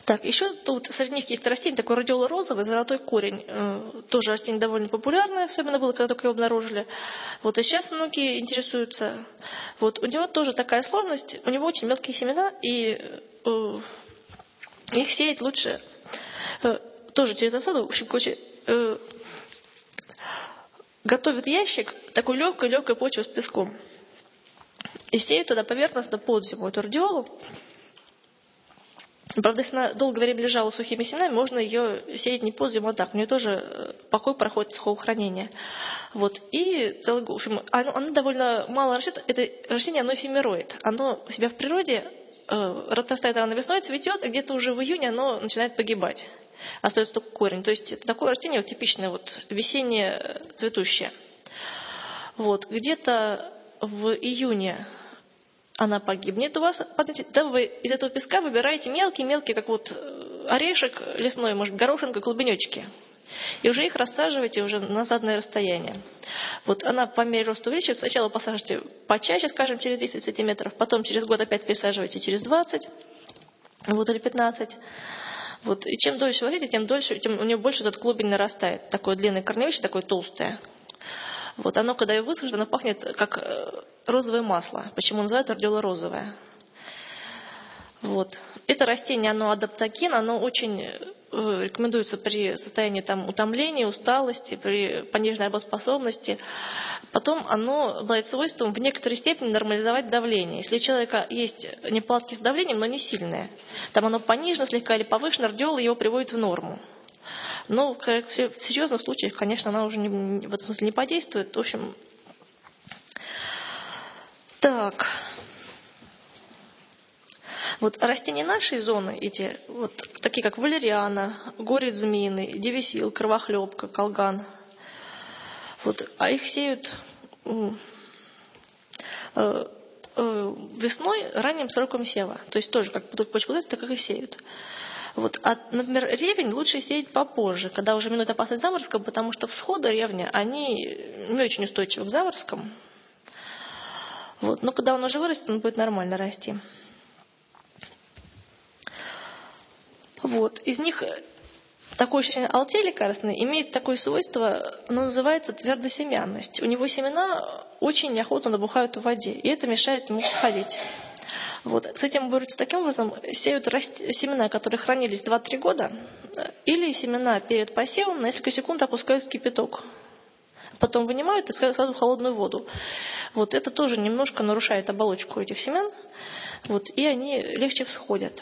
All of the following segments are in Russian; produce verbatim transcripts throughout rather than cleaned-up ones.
Так, еще тут среди них есть растение такое радиоло-розовое, золотой корень. Э, тоже растение довольно популярное, особенно было, когда только его обнаружили. Вот и сейчас многие интересуются. Вот у него тоже такая сложность, у него очень мелкие семена, и э, их сеять лучше э, тоже через насаду. В общем, короче, э, готовят ящик такой легкой-легкой почвы с песком. И сеют туда поверхностно под зиму эту радиолу. Правда, если она долгое время лежала сухими семенами, можно ее сеять не под зиму, а так. У нее тоже покой проходит сухого хранения. Вот. И целый, в общем, оно, оно довольно мало растет. Это растение, оно эфемероид. Оно у себя в природе э, отрастает рано весной, цветет, и где-то уже в июне оно начинает погибать. Остается только корень. То есть это такое растение вот, типичное, вот, весеннее цветущее. Вот. Где-то в июне она погибнет у вас. Да, вы из этого песка выбираете мелкие-мелкие, как вот орешек лесной, может, горошинка, клубнечки. И уже их рассаживаете уже на заданное расстояние. Вот она по мере роста увеличивается. Сначала посаживайте почаще, скажем, через десять сантиметров, потом через год опять пересаживайте через двадцать, вот, или пятнадцать. Вот. И чем дольше вы видите, тем дольше, тем у нее больше этот клубень нарастает. Такое длинное корневище, такое толстое. Вот оно, когда ее высушит, оно пахнет как розовое масло. Почему называют радиоло-розовое? Вот. Это растение, оно адаптоген, оно очень рекомендуется при состоянии там, утомления, усталости, при пониженной работоспособности. Потом оно обладает свойством в некоторой степени нормализовать давление. Если у человека есть неполадки с давлением, но не сильные, там оно понижено слегка или повышено, радиола его приводит в норму. Но в серьезных случаях, конечно, она уже не, в этом смысле не подействует. В общем, так. Вот растения нашей зоны, эти, вот, такие как валериана, горец змеиный, девисил, кровохлебка, колган, вот, а их сеют э, э, весной ранним сроком сева. То есть тоже как будут почву, так как и сеют. Вот. А, например, ревень лучше сеять попозже, когда уже минует опасность заморозком, потому что всходы ревня, они не очень устойчивы к заморозкам. Вот. Но когда он уже вырастет, он будет нормально расти. Вот. Из них такое ощущение алтей лекарственный имеет такое свойство, оно называется твердосемянность. У него семена очень неохотно набухают в воде, и это мешает ему всходить. Вот. С этим борются таким образом, сеют расти... семена, которые хранились два-три года, или семена перед посевом на несколько секунд опускают в кипяток. Потом вынимают и ставят в холодную воду. Вот. Это тоже немножко нарушает оболочку этих семян, вот. И они легче всходят.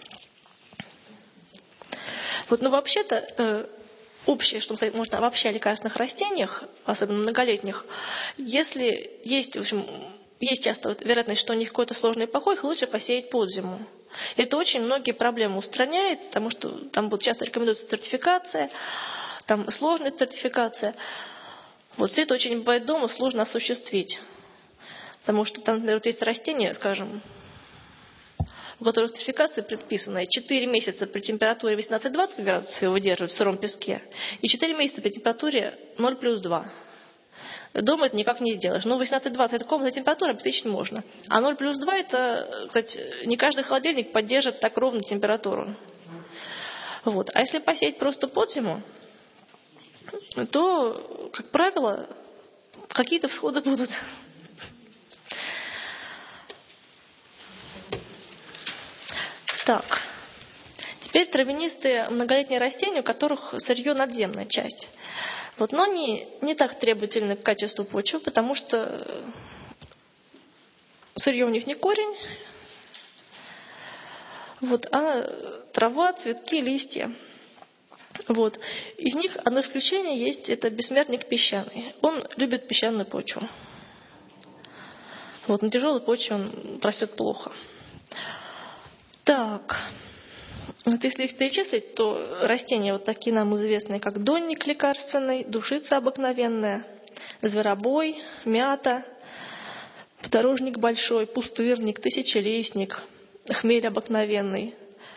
Вот. Но вообще-то э, общее, что можно вообще о лекарственных растениях, особенно многолетних, если есть, в общем, есть часто вероятность, что у них какой-то сложный покой, их лучше посеять под зиму. Это очень многие проблемы устраняет, потому что там будет часто рекомендуется сертификация, там сложная сертификация. Вот все это очень бывает дома сложно осуществить. Потому что там, например, вот есть растения, скажем, у которых сертификация предписанная четыре месяца при температуре восемнадцать-двадцать градусов его выдерживают в сыром песке, и четыре месяца при температуре ноль плюс два. Дома это никак не сделаешь. Ну, восемнадцать-двадцать это комнатная температура, обеспечить можно. А ноль плюс два это, кстати, не каждый холодильник поддержит так ровную температуру. Вот. А если посеять просто под зиму, то, как правило, какие-то всходы будут. Так. Теперь травянистые многолетние растения, у которых сырье надземная часть. Вот, но они не так требовательны к качеству почвы, потому что сырье у них не корень, вот, а трава, цветки, листья. Вот. Из них одно исключение есть, это бессмертник песчаный. Он любит песчаную почву. Вот, на тяжелой почве он растет плохо. Так. Вот если их перечислить, то растения вот такие нам известные, как донник лекарственный, душица обыкновенная, зверобой, мята, подорожник большой, пустырник, тысячелистник, хмель обыкновенный,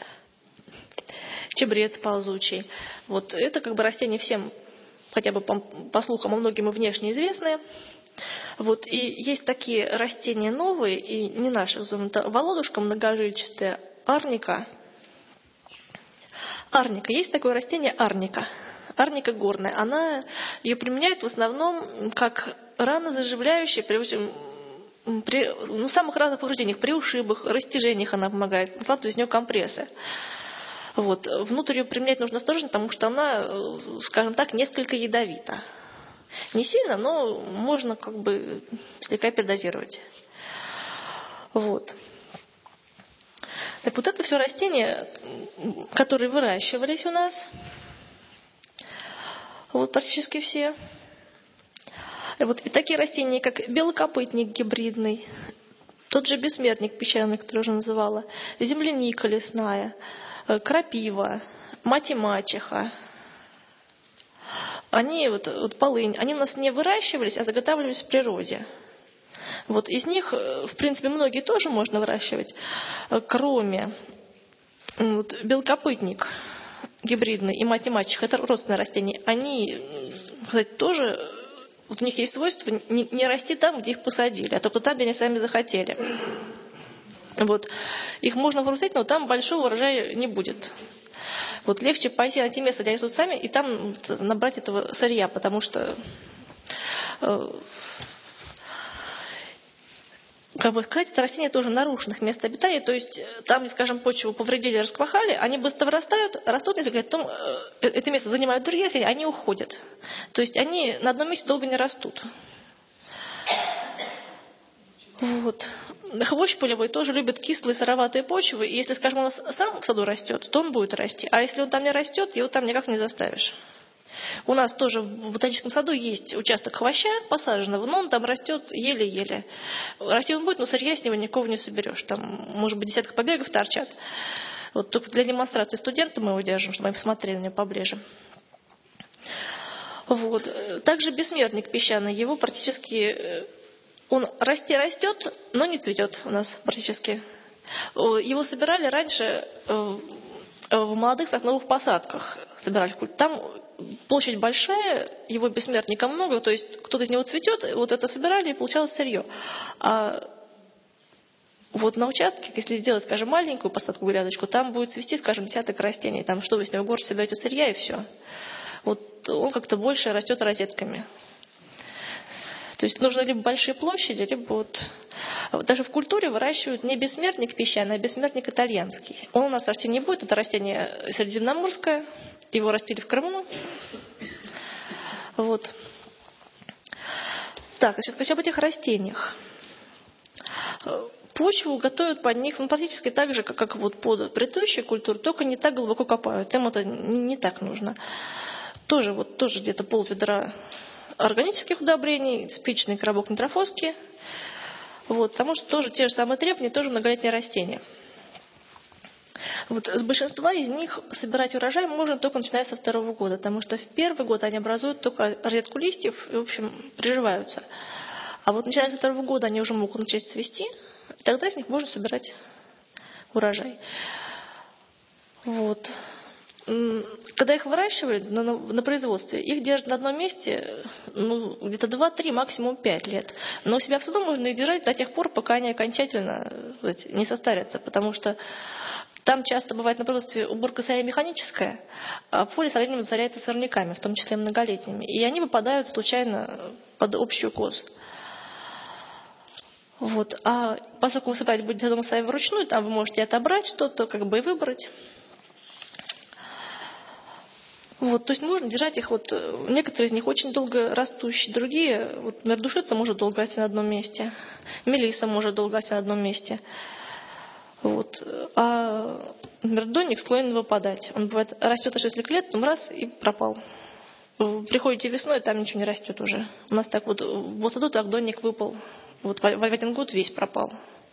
чебрец ползучий. Вот это как бы растения всем, хотя бы по, по слухам, а многим и внешне известные. Вот. И есть такие растения новые и не наших зон. Это володушка многожильчатая, арника. арника. Есть такое растение арника. Арника горная. Она, ее применяют в основном как ранозаживляющее, при, при ну, самых разных повреждениях, при ушибах, растяжениях она помогает. Накладывают из нее компрессы. Вот. Внутрь ее применять нужно осторожно, потому что она, скажем так, несколько ядовита. Не сильно, но можно как бы слегка передозировать. Вот. Так вот это все растения, которые выращивались у нас. Вот практически все. Вот. И такие растения, как белокопытник гибридный, тот же бессмертник песчаный, который уже называла, земляника лесная, крапива, мать и мачеха. Они, вот, вот полынь, они у нас не выращивались, а заготавливались в природе. Вот из них, в принципе, многие тоже можно выращивать, кроме вот, белокопытник гибридный и мать и мачеха, это родственные растения. Они, кстати, тоже, вот у них есть свойство не, не расти там, где их посадили, а только там, где они сами захотели. Вот. Их можно вырастить, но там большого урожая не будет. Вот легче пойти на те места, где они растут сами, и там набрать этого сырья, потому что, э, как бы сказать, это растения тоже нарушенных мест обитания, то есть там, где, скажем, почву повредили, расквахали, они быстро вырастают, растут несколько лет, потом э, это место занимают другие растения, они уходят. То есть они на одном месте долго не растут. Вот. Хвощ полевой тоже любит кислые сыроватые почвы. И если, скажем, у нас сам в саду растет, то он будет расти. А если он там не растет, его там никак не заставишь. У нас тоже в ботаническом саду есть участок хвоща посаженного, но он там растет еле-еле. Расти он будет, но сырья с него никакого не соберешь. Там, может быть, десятка побегов торчат. Вот только для демонстрации студентам мы его держим, чтобы они посмотрели на него поближе. Вот. Также бессмертник песчаный, его практически... Он расти растет, но не цветет у нас практически. Его собирали раньше в молодых сосновых посадках. Собирали. Там площадь большая, его бессмертника много, то есть кто-то из него цветет, вот это собирали и получалось сырье. А вот на участке, если сделать, скажем, маленькую посадку, грядочку, там будет цвести, скажем, десяток растений. Там что вы с него горсть соберете сырья и все. Вот он как-то больше растет розетками. То есть нужны либо большие площади, либо вот... Даже в культуре выращивают не бессмертник песчаный, а бессмертник итальянский. Он у нас расти не будет, это растение средиземноморское, его растили в Крыму. Вот. Так, сейчас хочу об этих растениях. Почву готовят под них ну, практически так же, как, как вот под предыдущие культуры, только не так глубоко копают. Им это не, не так нужно. Тоже, вот, тоже где-то полведра органических удобрений, спичный коробок нитрофоски. Вот, потому что тоже те же самые требования, тоже многолетние растения. Вот, с большинства из них собирать урожай можно только начиная со второго года, потому что в первый год они образуют только розетку листьев и, в общем, приживаются. А вот начиная со второго года они уже могут начать цвести, и тогда из них можно собирать урожай. Вот. Когда их выращивают на, на, на производстве, их держат на одном месте ну, где-то два-три, максимум пять лет. Но у себя в саду можно их держать до тех пор, пока они окончательно сказать, не состарятся. Потому что там часто бывает на производстве уборка сырья механическая, а поле со временем засоряется сорняками, в том числе многолетними. И они попадают случайно под общую коз. Вот. А поскольку вы собирать будете дома сами вручную, там вы можете отобрать что-то, как бы и выбрать. Вот, то есть можно держать их, вот, некоторые из них очень долго растущие, другие, вот, например, душица может долго расти на одном месте, мелиса может долго расти на одном месте, вот, а, например, донник склонен выпадать, он бывает растет аж несколько лет, потом раз и пропал. Вы приходите весной, там ничего не растет уже. У нас так вот, в саду так донник выпал, вот в один год весь пропал.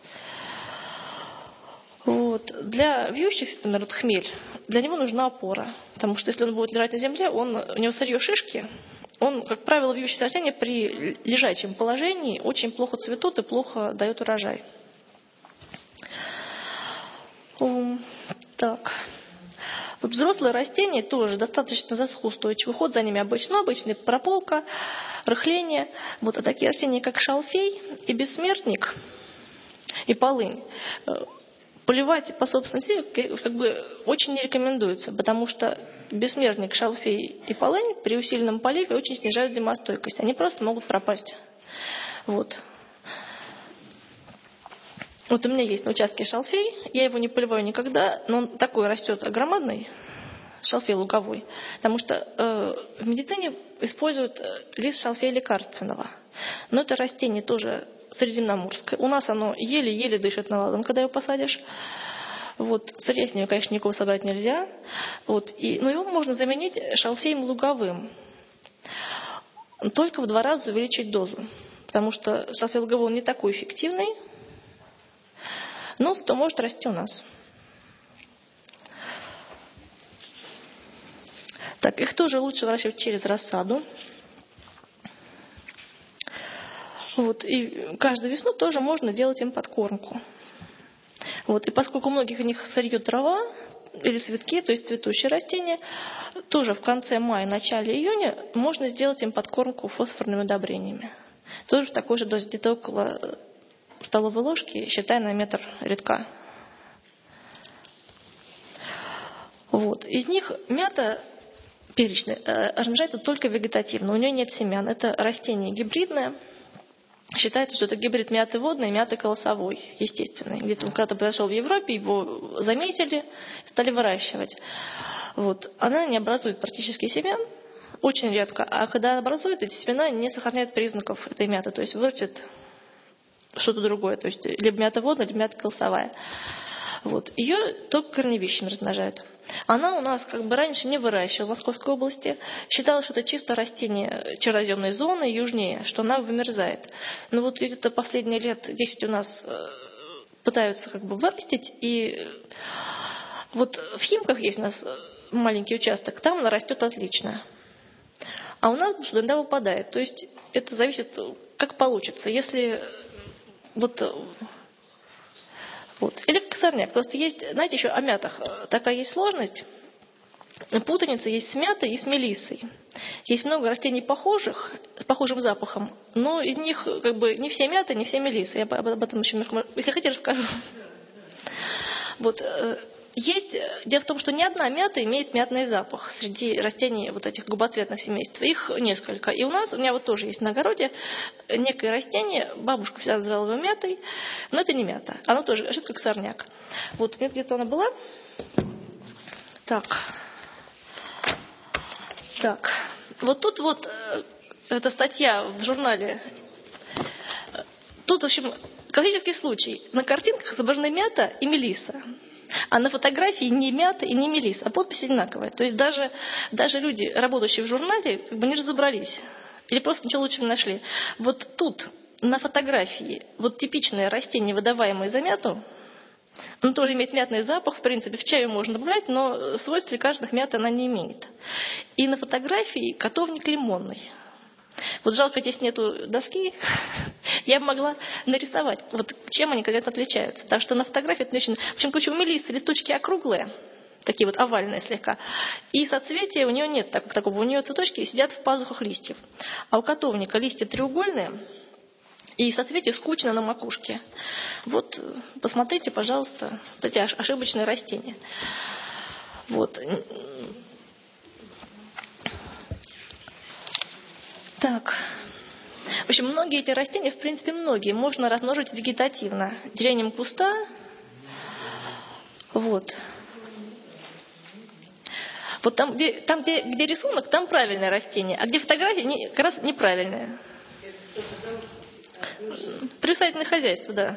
Вот. Для вьющихся, например, вот хмель, для него нужна опора. Потому что если он будет лежать на земле, он, у него сырье шишки, он, как правило, вьющиеся растения при лежачем положении очень плохо цветут и плохо дают урожай. Так. Вот взрослые растения тоже достаточно засухоустойчивы. Уход за ними обычно, обычный прополка, рыхление. Вот, а такие растения, как шалфей и бессмертник, и полынь, поливать по собственной силе как бы очень не рекомендуется, потому что бессмертник, шалфей и полынь при усиленном поливе очень снижают зимостойкость. Они просто могут пропасть. Вот. Вот у меня есть на участке шалфей, я его не поливаю никогда, но он такой растет громадный, шалфей луговой, потому что э, в медицине используют лист шалфея лекарственного. Но это растение тоже средиземноморское. У нас оно еле-еле дышит на ладан, когда его посадишь. Вот. Сырья с него, конечно, никого собрать нельзя. Вот. И, но его можно заменить шалфеем луговым. Только в два раза увеличить дозу. Потому что шалфей луговой он не такой эффективный, но зато может расти у нас. Так, их тоже лучше выращивать через рассаду. Вот, и каждую весну тоже можно делать им подкормку. Вот, и поскольку у многих у них сырье трава или цветки, то есть цветущие растения, тоже в конце мая, начале июня можно сделать им подкормку фосфорными удобрениями. Тоже в такой же дозе, где-то около столовой ложки, считай на метр редка. Вот. Из них мята перечная размножается только вегетативно, у нее нет семян. Это растение гибридное. Считается, что это гибрид мяты водной и мяты колосовой, естественной. Где-то он когда-то произошел в Европе, его заметили, стали выращивать. Вот. Она не образует практически семян, очень редко. А когда образует, эти семена не сохраняют признаков этой мяты. То есть вырастет что-то другое. То есть либо мята водная, либо мята колосовая. Вот. Ее только корневищами размножают. Она у нас как бы раньше не выращивала в Московской области. Считалось, что это чисто растение черноземной зоны, южнее, что она вымерзает. Но вот где-то последние лет десять у нас пытаются как бы вырастить. И вот в Химках есть у нас маленький участок, там она растет отлично. А у нас иногда выпадает. То есть это зависит, как получится. Если вот... Вот. Или как сорняк. Просто есть, знаете, еще о мятах такая есть сложность. Путаница есть с мятой и с мелиссой. Есть много растений похожих, с похожим запахом, но из них как бы не все мяты, не все мелиссы. Я об этом еще, если хотите, расскажу. Вот. Есть, дело в том, что ни одна мята имеет мятный запах среди растений вот этих губоцветных семейств. Их несколько. И у нас, у меня вот тоже есть на огороде некое растение, бабушка всегда называла его мятой, но это не мята. Оно тоже лежит как сорняк. Вот где-то она была. Так. Так. Вот тут вот эта статья в журнале. Тут, в общем, классический случай. На картинках изображены мята и мелисса. А на фотографии не мята и не мелисса, а подпись одинаковая. То есть даже, даже люди, работающие в журнале, как бы не разобрались. Или просто ничего лучше не нашли. Вот тут на фотографии вот типичное растение, выдаваемое за мяту, оно тоже имеет мятный запах, в принципе, в чаю можно добавлять, но свойств лекарственных мяты она не имеет. И на фотографии котовник лимонный. Вот жалко, здесь нету доски, я бы могла нарисовать, вот чем они конкретно отличаются. Так что на фотографии это не очень... В общем, короче, у мелиссы листочки округлые, такие вот овальные слегка. И соцветия у нее нет так, такого. У нее цветочки сидят в пазухах листьев. А у котовника листья треугольные, и соцветия скучно на макушке. Вот, посмотрите, пожалуйста, вот эти ошибочные растения. Вот. Так. В общем, многие эти растения, в принципе, многие, можно размножить вегетативно. Делением куста. Вот. Вот там, где, там где, где рисунок, там правильное растение. А где фотография, не, как раз неправильное. Приусадебное хозяйство, да.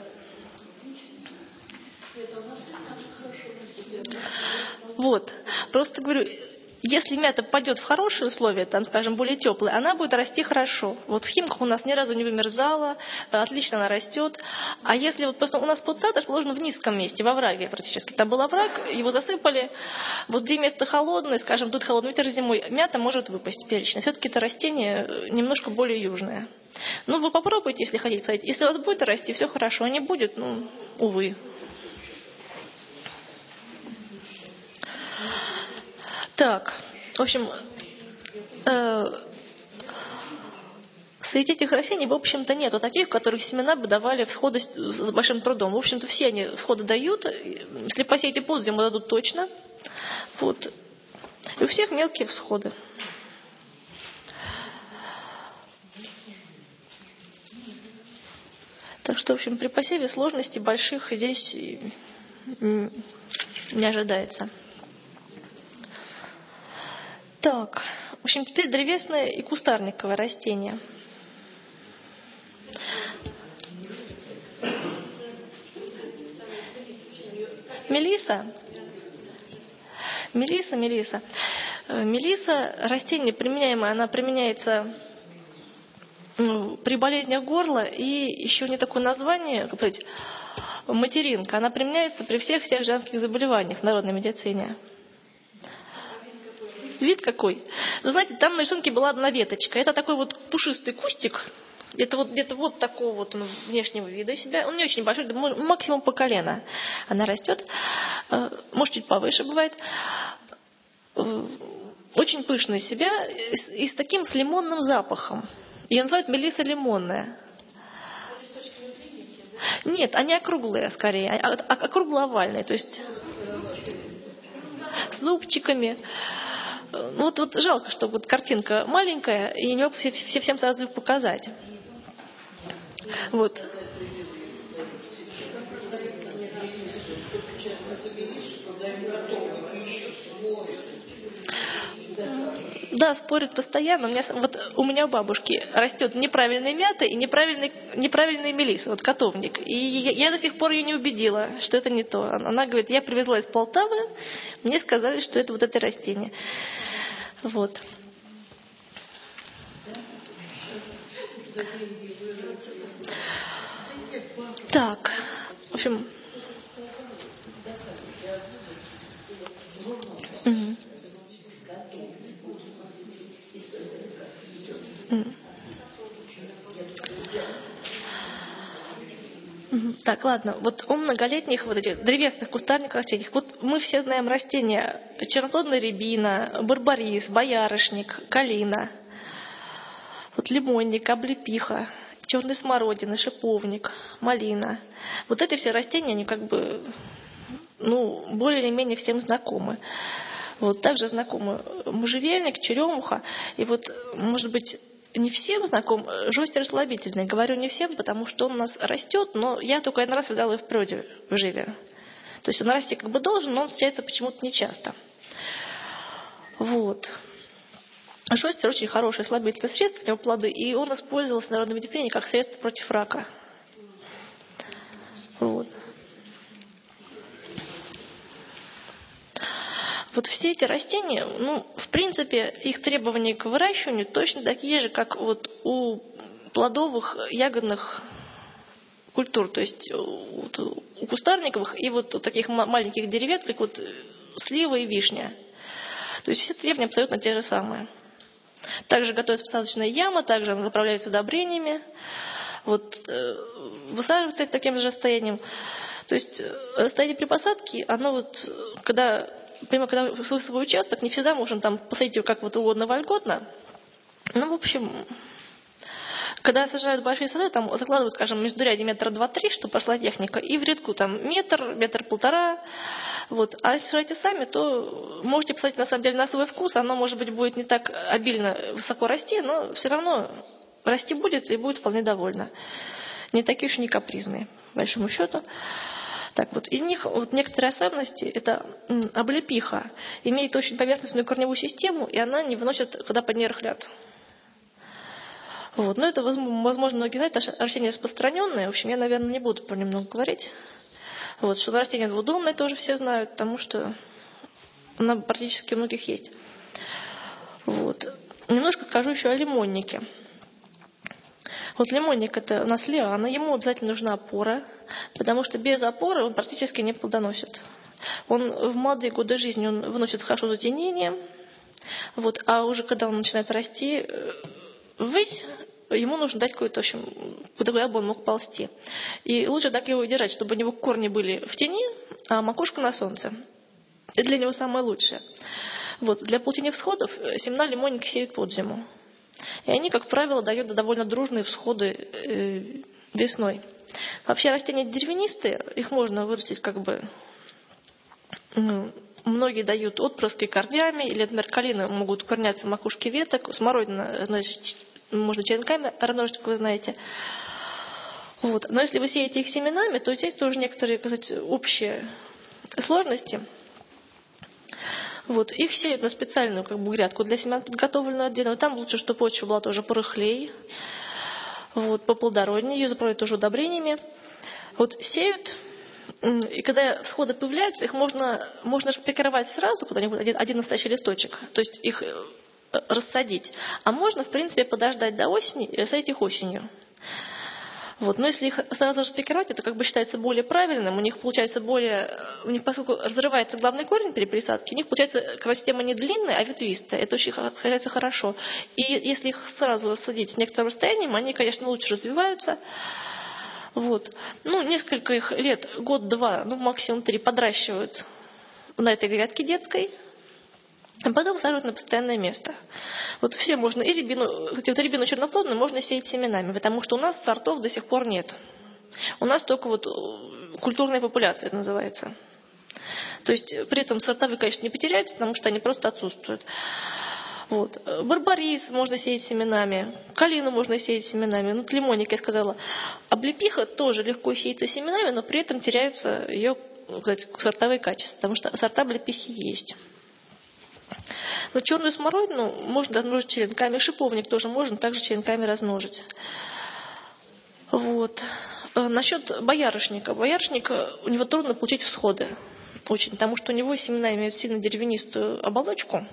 Вот. Просто говорю... Если мята попадет в хорошие условия, там, скажем, более теплые, она будет расти хорошо. Вот в Химках у нас ни разу не вымерзала, отлично она растет. А если вот просто у нас подсад расположен в низком месте, во овраге практически. Там был овраг, его засыпали. Вот где место холодное, скажем, тут холодный ветер зимой, мята может выпасть перечная. Все-таки это растение немножко более южное. Ну, вы попробуйте, если хотите посадить. Если у вас будет расти, все хорошо. А не будет, ну, увы. Так, в общем, э, Среди этих растений, в общем-то, нету таких, которых семена бы давали всходы с большим трудом. В общем-то, все они всходы дают. Если посеете под зиму, дадут точно. Вот. И у всех мелкие всходы. Так что, в общем, при посеве сложностей больших здесь не ожидается. Так, в общем, теперь древесное и кустарниковое растение. Мелиса. Мелиса, мелиса. Мелиса, растение применяемое, она применяется ну, при болезнях горла, и еще не такое название, как сказать, материнка. Она применяется при всех-всех женских заболеваниях в народной медицине. Вид какой? Вы знаете, там на рисунке была одна веточка. Это такой вот пушистый кустик, где-то вот, где-то вот такого вот он внешнего вида себя. Он не очень большой, максимум по колено. Она растет, может, чуть повыше бывает. Очень пышная себя и с таким, с лимонным запахом. Ее называют мелиса лимонная. Нет, они округлые скорее, округло-овальные, то есть с зубчиками. Вот, вот жалко, что вот картинка маленькая, и не могу все, все, всем сразу показать. Вот. Да, спорят постоянно. У меня, вот у меня у бабушки растет неправильная мята и неправильный, неправильный мелис, вот котовник. И я, я до сих пор ее не убедила, что это не то. Она говорит, я привезла из Полтавы, мне сказали, что это вот это растение. Вот. Так, в общем... Угу. Так, ладно. Вот у многолетних вот этих древесных кустарных растений, вот мы все знаем растения: черноплодная рябина, барбарис, боярышник, калина, вот лимонник, облепиха, черная смородина, шиповник, малина. Вот эти все растения, они как бы, ну, более или менее всем знакомы. Вот также знакомы можжевельник, черемуха, и вот, может быть, не всем знаком жостер слабительный. Говорю не всем, потому что он у нас растет, но я только один раз видала его в природе в живе. То есть он расти как бы должен, но он встречается почему-то нечасто. Вот. Жостер очень хорошее слабительное средство, у него плоды, и он использовался в народной медицине как средство против рака. Вот. Вот все эти растения, ну, в принципе, их требования к выращиванию точно такие же, как вот у плодовых ягодных культур, то есть у, у кустарниковых и вот у таких маленьких деревец, как вот слива и вишня. То есть все требования абсолютно те же самые. Также готовится посадочная яма, также заправляются удобрениями, вот, высаживается таким же расстоянием. То есть расстояние при посадке, оно вот, когда... Прямо когда свой участок, не всегда можно там посадить его как вот угодно, вольготно. Ну, в общем, когда сажают большие сады, там закладывают, скажем, междурядье метра два-три, чтобы пошла техника, и в рядку там метр, метр-полтора. Вот. А если сажаете сами, то можете посадить на самом деле на свой вкус. Оно, может быть, будет не так обильно высоко расти, но все равно расти будет и будет вполне довольно. Не такие уж и не капризные, по большому счету. Так вот, из них вот некоторые особенности, это облепиха, имеет очень поверхностную корневую систему, и она не выносит, когда под ней рыхлят. Вот. Но это, возможно, многие знают, это растение распространенное. В общем, я, наверное, не буду про него много говорить. Вот. Что растение двудомное тоже все знают, потому что оно практически у многих есть. Вот. Немножко скажу еще о лимоннике. Вот лимонник — это у нас лиана, ему обязательно нужна опора, потому что без опоры он практически не плодоносит. Он в молодые годы жизни он выносит хорошо затенение, вот, а уже когда он начинает расти ввысь, ему нужно дать какой-то, в общем, куда бы он мог ползти. И лучше так его держать, чтобы у него корни были в тени, а макушка на солнце. Это для него самое лучшее. Вот, для получения всходов семена лимонника сеют под зиму. И они, как правило, дают довольно дружные всходы весной. Вообще растения деревянистые, их можно вырастить как бы... Многие дают отпрыски корнями, или, например, калины могут укорняться в макушке веток, смородина, значит, можно черенками размножить, как вы знаете. Вот. Но если вы сеете их семенами, то здесь тоже некоторые, так сказать, общие сложности. Вот. Их сеют на специальную как бы, грядку для семян, подготовленную отдельно. Там лучше, чтобы почва была тоже порыхлее, вот, поплодороднее, ее заправляют тоже удобрениями. Вот сеют, и когда всходы появляются, их можно, можно распикировать сразу, когда у них будет один, один настоящий листочек, то есть их рассадить. А можно, в принципе, подождать до осени и рассадить их осенью. Вот. Но если их сразу распикировать, это как бы считается более правильным, у них получается более, у них, поскольку разрывается главный корень при пересадке, у них получается система не длинная, а ветвистая. Это очень получается хорошо. И если их сразу рассадить с некоторым расстоянием, они, конечно, лучше развиваются. Вот. Ну, несколько их лет, год-два, ну, максимум три, подращивают на этой грядке детской, а потом сажают на постоянное место. Вот все можно, и рябину, кстати, вот рябину черноплодную можно сеять семенами, потому что у нас сортов до сих пор нет. У нас только вот культурная популяция это называется. То есть при этом сортовые, конечно, не потеряются, потому что они просто отсутствуют. Вот. Барбарис можно сеять семенами, калину можно сеять семенами, ну, лимонник, я сказала. Облепиха тоже легко сеется семенами, но при этом теряются ее, кстати, сортовые качества, потому что сорта облепихи есть. Но черную смородину можно размножить черенками, шиповник тоже можно также черенками размножить. Вот. Насчет боярышника. Боярышник, у него трудно получить всходы очень, потому что у него семена имеют сильно деревянистую оболочку,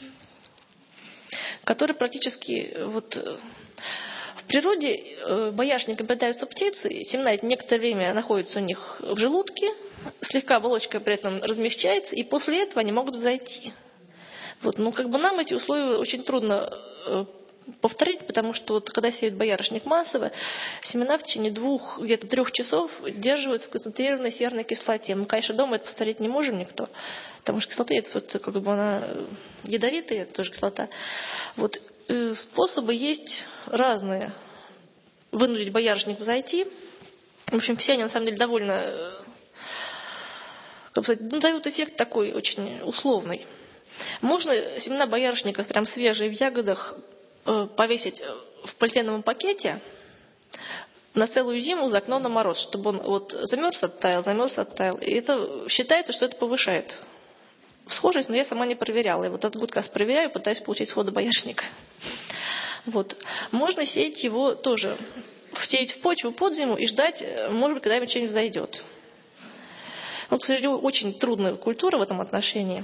которые практически вот в природе боярышником питаются птицы, и семена некоторое время находятся у них в желудке, слегка оболочка при этом размягчается, и после этого они могут взойти. Вот, ну, как бы нам эти условия очень трудно э, повторить, потому что вот, когда сеют боярышник массово, семена в течение двух, где-то трех часов держат в концентрированной серной кислоте. Мы, конечно, дома это повторить не можем никто, потому что кислота, это как бы она ядовитая, это тоже кислота. Вот, э, способы есть разные. Вынудить боярышник взойти. В общем, все они на самом деле довольно, э, как сказать, ну, дают эффект такой очень условный. Можно семена боярышника прям свежие в ягодах э, повесить в полиэтиленовом пакете на целую зиму за окно на мороз, чтобы он вот замерз, оттаял, замерз, оттаял. И это считается, что это повышает схожесть, но я сама не проверяла. И вот этот год как раз проверяю, пытаюсь получить всходы боярышника. Вот. Можно сеять его тоже, сеять в почву под зиму и ждать, может быть, когда-нибудь что-нибудь взойдет. Но, к сожалению, очень трудная культура в этом отношении.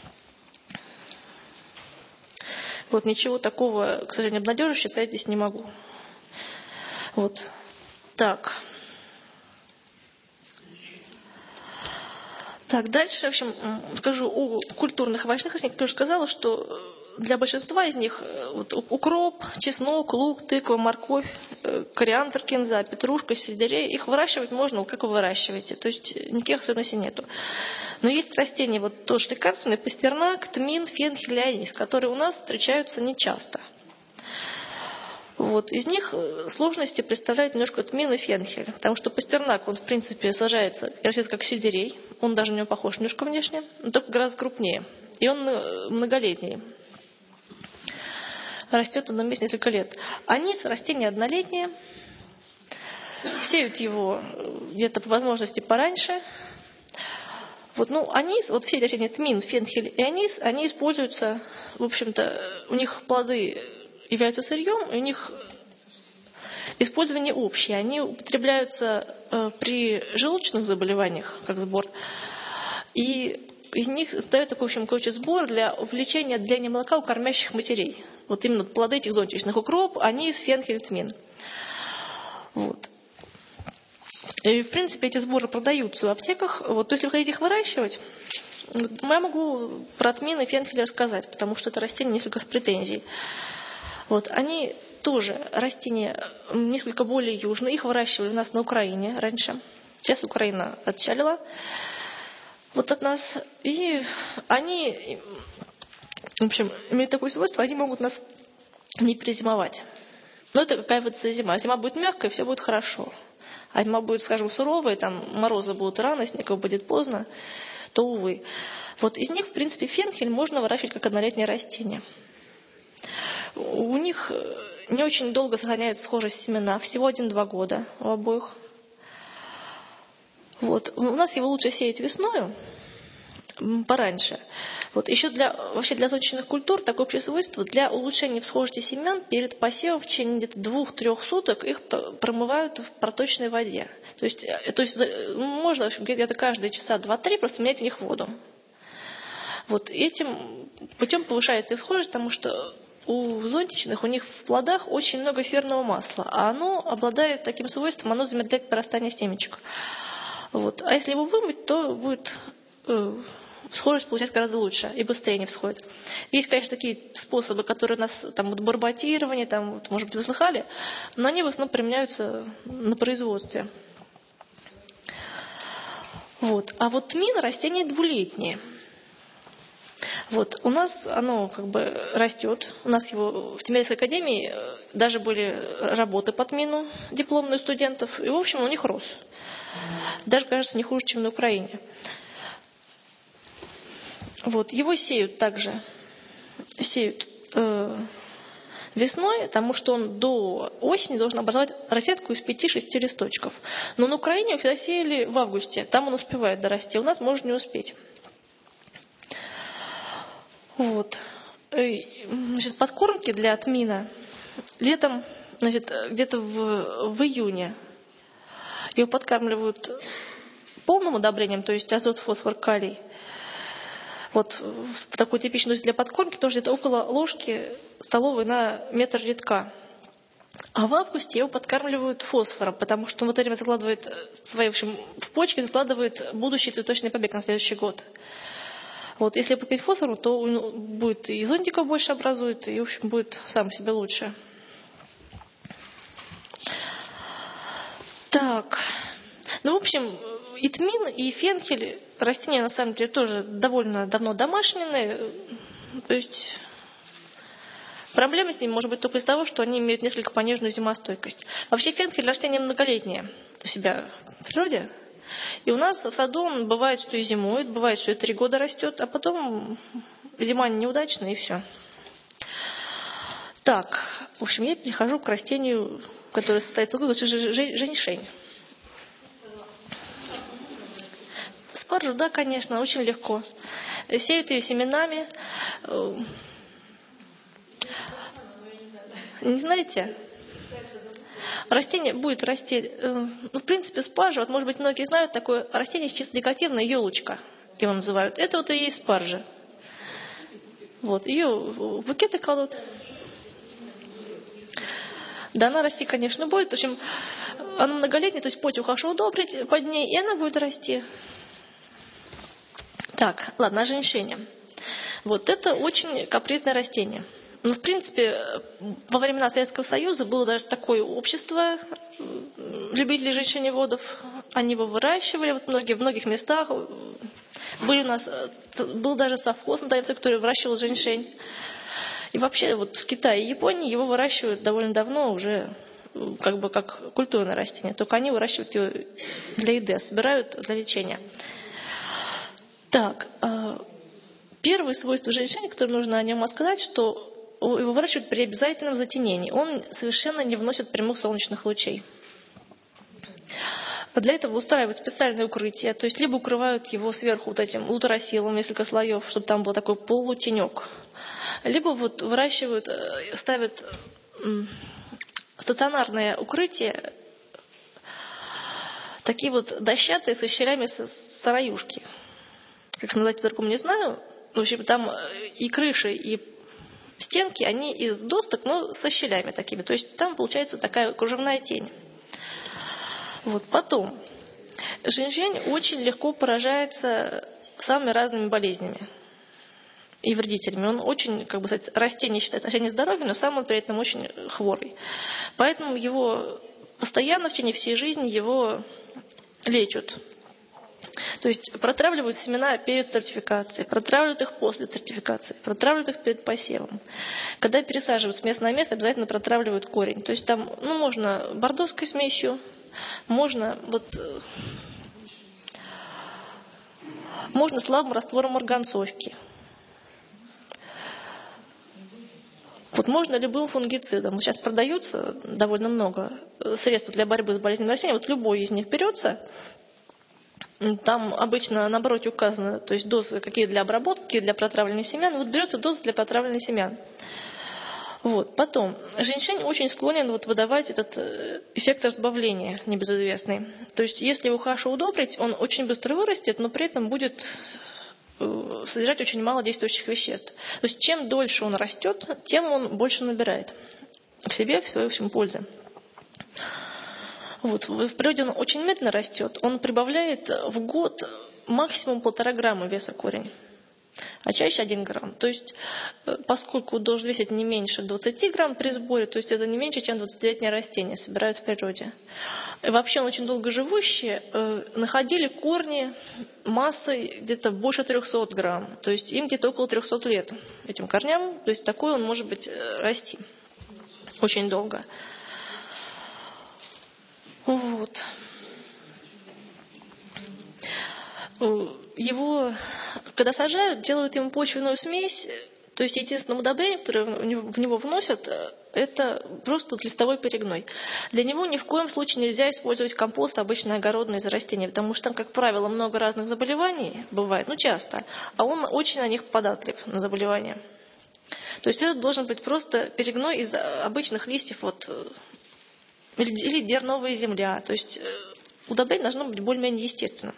Вот ничего такого, к сожалению, обнадеживающего сказать здесь не могу. Вот. Так. Так, дальше, в общем, скажу о культурных овощных растениях. Я уже сказала, что для большинства из них вот, укроп, чеснок, лук, тыква, морковь, кориандр, кинза, петрушка, сельдерей, их выращивать можно, как вы выращиваете. То есть никаких особенностей нету. Но есть растения, вот тоже лекарственные, пастернак, тмин, фенхель и анис, которые у нас встречаются нечасто. Вот. Из них сложности представляет немножко тмин и фенхель, потому что пастернак, он в принципе сажается и растет как сельдерей, он даже на него похож немножко внешне, но только гораздо крупнее, и он многолетний. Растет он на месте несколько лет. Анис – растение однолетнее, сеют его где-то по возможности пораньше. Вот, ну, анис, вот все эти растения, тмин, фенхель и анис, они используются, в общем-то, у них плоды являются сырьем, и у них использование общее. Они употребляются э, при желудочных заболеваниях, как сбор, и из них создают такой, в общем, короче, сбор для увеличения отделения молока у кормящих матерей. Вот именно плоды этих зонтичных укроп, анис, фенхель, тмин. Вот. И, в принципе, эти сборы продаются в аптеках. Вот, если вы хотите их выращивать, я могу про тмин и фенхель рассказать, потому что это растение несколько с претензией. Вот, они тоже растения несколько более южные. Их выращивали у нас на Украине раньше. Сейчас Украина отчалила вот от нас. И они, в общем, имеют такое свойство, они могут нас не перезимовать. Но это какая-то зима. Зима будет мягкая, все будет хорошо. А зима будет, скажем, суровая, там морозы будут рано, снег будет поздно, то, увы. Вот из них, в принципе, фенхель можно выращивать как однолетнее растение. У них не очень долго сохраняют схожесть семена, всего один-два года у обоих. Вот. У нас его лучше сеять весною, пораньше. Вот. Еще для, вообще для зонтичных культур такое общее свойство: для улучшения всхожести семян перед посевом в течение где-то двух-трех суток их промывают в проточной воде. То есть, то есть можно, в общем, где-то каждые часа два-три просто менять в них воду. Вот. Этим путем повышается их всхожесть, потому что у зонтичных, у них в плодах очень много эфирного масла, а оно обладает таким свойством, оно замедляет прорастание семечек. Вот. А если его вымыть, то будет э, схожесть получается гораздо лучше и быстрее не всходит. Есть, конечно, такие способы, которые у нас, там, вот, барботирование, там, вот, может быть, вы слыхали, но они в основном применяются на производстве. Вот. А вот тмин растение двулетнее. Вот. У нас оно как бы растет. У нас его в Тимирязевской академии даже были работы по тмину дипломные студентов. И, в общем, он у них рос. Даже, кажется, не хуже, чем на Украине. Вот. Его сеют также сеют э, весной, потому что он до осени должен образовать розетку из пяти-шести листочков. Но на Украине его всегда сеяли в августе. Там он успевает дорасти. У нас может не успеть. Вот. Значит, подкормки для тмина летом, значит, где-то в, в июне его подкармливают полным удобрением, то есть азот, фосфор, калий. Вот в такой типичной для подкормки тоже где-то около ложки столовой на метр редка. А в августе его подкармливают фосфором, потому что он вот этим закладывает свои, в общем, в почки закладывает будущий цветочный побег на следующий год. Вот, если попить фосфором, то будет и зонтиков больше образует, и, в общем, будет сам себе лучше. Так. Ну, в общем, и тмин, и фенхель растения, на самом деле, тоже довольно давно домашние. То есть проблема с ними может быть только из-за того, что они имеют несколько пониженную зимостойкость. Вообще фенхель растение многолетнее у себя в природе. И у нас в саду он бывает, что и зимует, бывает, что и три года растет, а потом зима неудачная, и все. Так, в общем, я перехожу к растению, которое состоит из лука, женьшень. Спаржу, да, конечно, очень легко. Сеют ее семенами. Не знаете? Растение будет расти, ну, в принципе, спаржа, вот, может быть, многие знают такое растение чисто декоративное, елочка, его называют. Это вот и есть спаржа. Вот, ее в букеты кладут. Да, она расти, конечно, будет. В общем, она многолетняя, то есть почву хорошо удобрить под ней, и она будет расти. Так, ладно, женьшень. Вот это очень капризное растение. Ну, в принципе, во времена Советского Союза было даже такое общество любителей женьшеневодов. Они его выращивали вот многие, в многих местах. Были у нас, был даже совхоз, который выращивал женьшень. И вообще вот в Китае и Японии его выращивают довольно давно уже как бы как культурное растение. Только они выращивают его для еды, собирают для лечения. Так, первое свойство женьшеня, которое нужно о нем сказать, что его выращивают при обязательном затенении. Он совершенно не вносит прямых солнечных лучей. Для этого устраивают специальное укрытие, то есть либо укрывают его сверху вот этим лутеросилом, несколько слоев, чтобы там был такой полутенек, либо вот выращивают, ставят стационарное укрытие, такие вот дощатые со щелями сыроюшки. Как назвать по-другому не знаю. В общем, там и крыши, и стенки, они из досток, но со щелями такими. То есть там получается такая кружевная тень. Вот. Потом. Женьшень очень легко поражается самыми разными болезнями и вредителями. Он очень, как бы сказать, растение считается растение здоровье, но сам он при этом очень хворый. Поэтому его постоянно в течение всей жизни его лечат. То есть протравливают семена перед стратификацией, протравливают их после стратификации, протравливают их перед посевом. Когда пересаживают с места на место, обязательно протравливают корень. То есть там, ну, можно бордовской смесью, можно вот можно слабым раствором марганцовки. Вот можно любым фунгицидом. Сейчас продаются довольно много средств для борьбы с болезнью растений. Вот любой из них берется. Там обычно на обороте указано, то есть дозы какие для обработки, какие для протравливания семян. Вот берется доза для протравливания семян. Вот. Потом, женьшень очень склонен вот выдавать этот эффект разбавления небезызвестный. То есть, если его хорошо удобрить, он очень быстро вырастет, но при этом будет содержать очень мало действующих веществ. То есть, чем дольше он растет, тем он больше набирает в себе, в своей, в общем, пользы. Вот. В природе он очень медленно растет. Он прибавляет в год максимум полтора грамма веса корень, а чаще один грамм. То есть, поскольку должен весить не меньше двадцати грамм при сборе, то есть это не меньше, чем двадцатилетнее растение собирают в природе. И вообще он очень долгоживущий. Находили корни массой где-то больше трехсот грамм. То есть им где-то около трехсот лет, этим корням. То есть такой он может быть расти очень долго. Вот. Его, когда сажают, делают ему почвенную смесь. То есть единственное удобрение, которое в него вносят, это просто листовой перегной. Для него ни в коем случае нельзя использовать компост обычно огородный из растений, потому что там, как правило, много разных заболеваний бывает, ну часто, а он очень на них податлив, на заболевания. То есть это должен быть просто перегной из обычных листьев, вот, или дерновая земля. То есть удобрение должно быть более-менее естественным.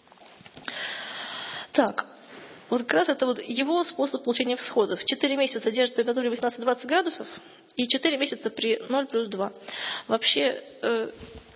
Так, вот как раз это вот его способ получения всходов. четыре месяца держит при температуре восемнадцать-двадцать градусов и четыре месяца при ноль плюс два. Вообще, э,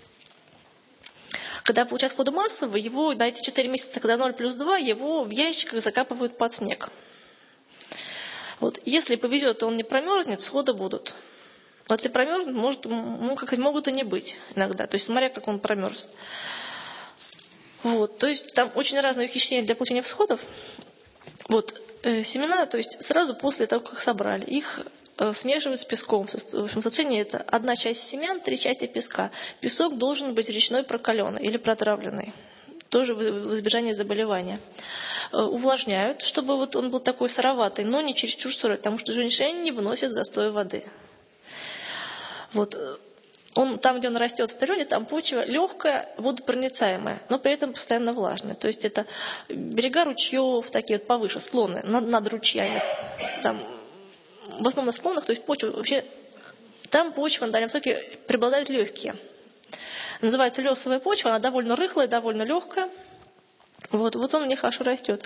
когда получают всходы массово, его на эти четыре месяца, когда ноль плюс два, его в ящиках закапывают под снег. Вот. Если повезет, то он не промерзнет, всходы будут. А если промерзнет, может, ну, как могут и не быть иногда. То есть смотря, как он промерз. Вот. То есть там очень разные ухищрения для получения всходов. Вот. Э, семена, то есть сразу после того, как собрали, их э, смешивают с песком. В общем, сочетание это одна часть семян, три части песка. Песок должен быть речной прокаленный или протравленный. Тоже в избежание заболевания. Э, увлажняют, чтобы вот он был такой сыроватый, но не чересчур сырой, потому что женьшень не выносит застоя воды. Вот. Он, там, где он растет в природе, там почва легкая, водопроницаемая, но при этом постоянно влажная. То есть это берега ручьев такие вот повыше, склоны, над, над ручьями. Там, в основном на склонах, то есть почва вообще, там почва на Дальнем Востоке преобладают легкие. Называется лесовая почва, она довольно рыхлая, довольно легкая. Вот, вот он у них хорошо растет.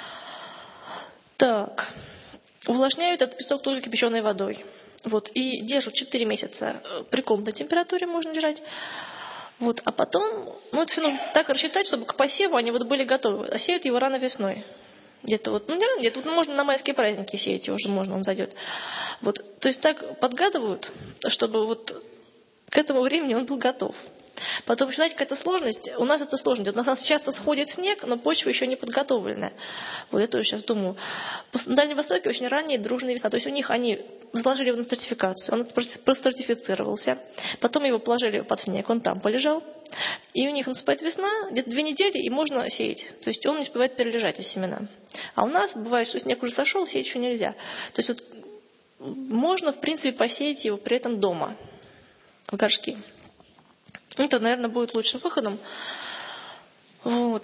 Так, увлажняют этот песок только кипяченой водой. Вот, и держат четыре месяца при комнатной температуре можно держать. Вот, а потом, ну, это все нужно так рассчитать, чтобы к посеву они вот были готовы. А сеют его рано весной. Где-то вот, ну, не рано, где-то, ну, можно на майские праздники сеять его уже можно, он зайдет. Вот, то есть так подгадывают, чтобы вот к этому времени он был готов. Потом, знаете, какая-то сложность. У нас это сложно. У нас часто сходит снег, но почва еще не подготовленная. Вот я тоже сейчас думаю. На Дальнем Востоке очень ранняя дружная весна. То есть у них они заложили его на стратификацию. Он простратифицировался. Потом его положили под снег. Он там полежал. И у них наступает весна, где-то две недели, и можно сеять. То есть он не успевает перележать из семена. А у нас бывает, что снег уже сошел, сеять еще нельзя. То есть вот можно, в принципе, посеять его при этом дома, в горшки. Это, наверное, будет лучшим выходом. Вот.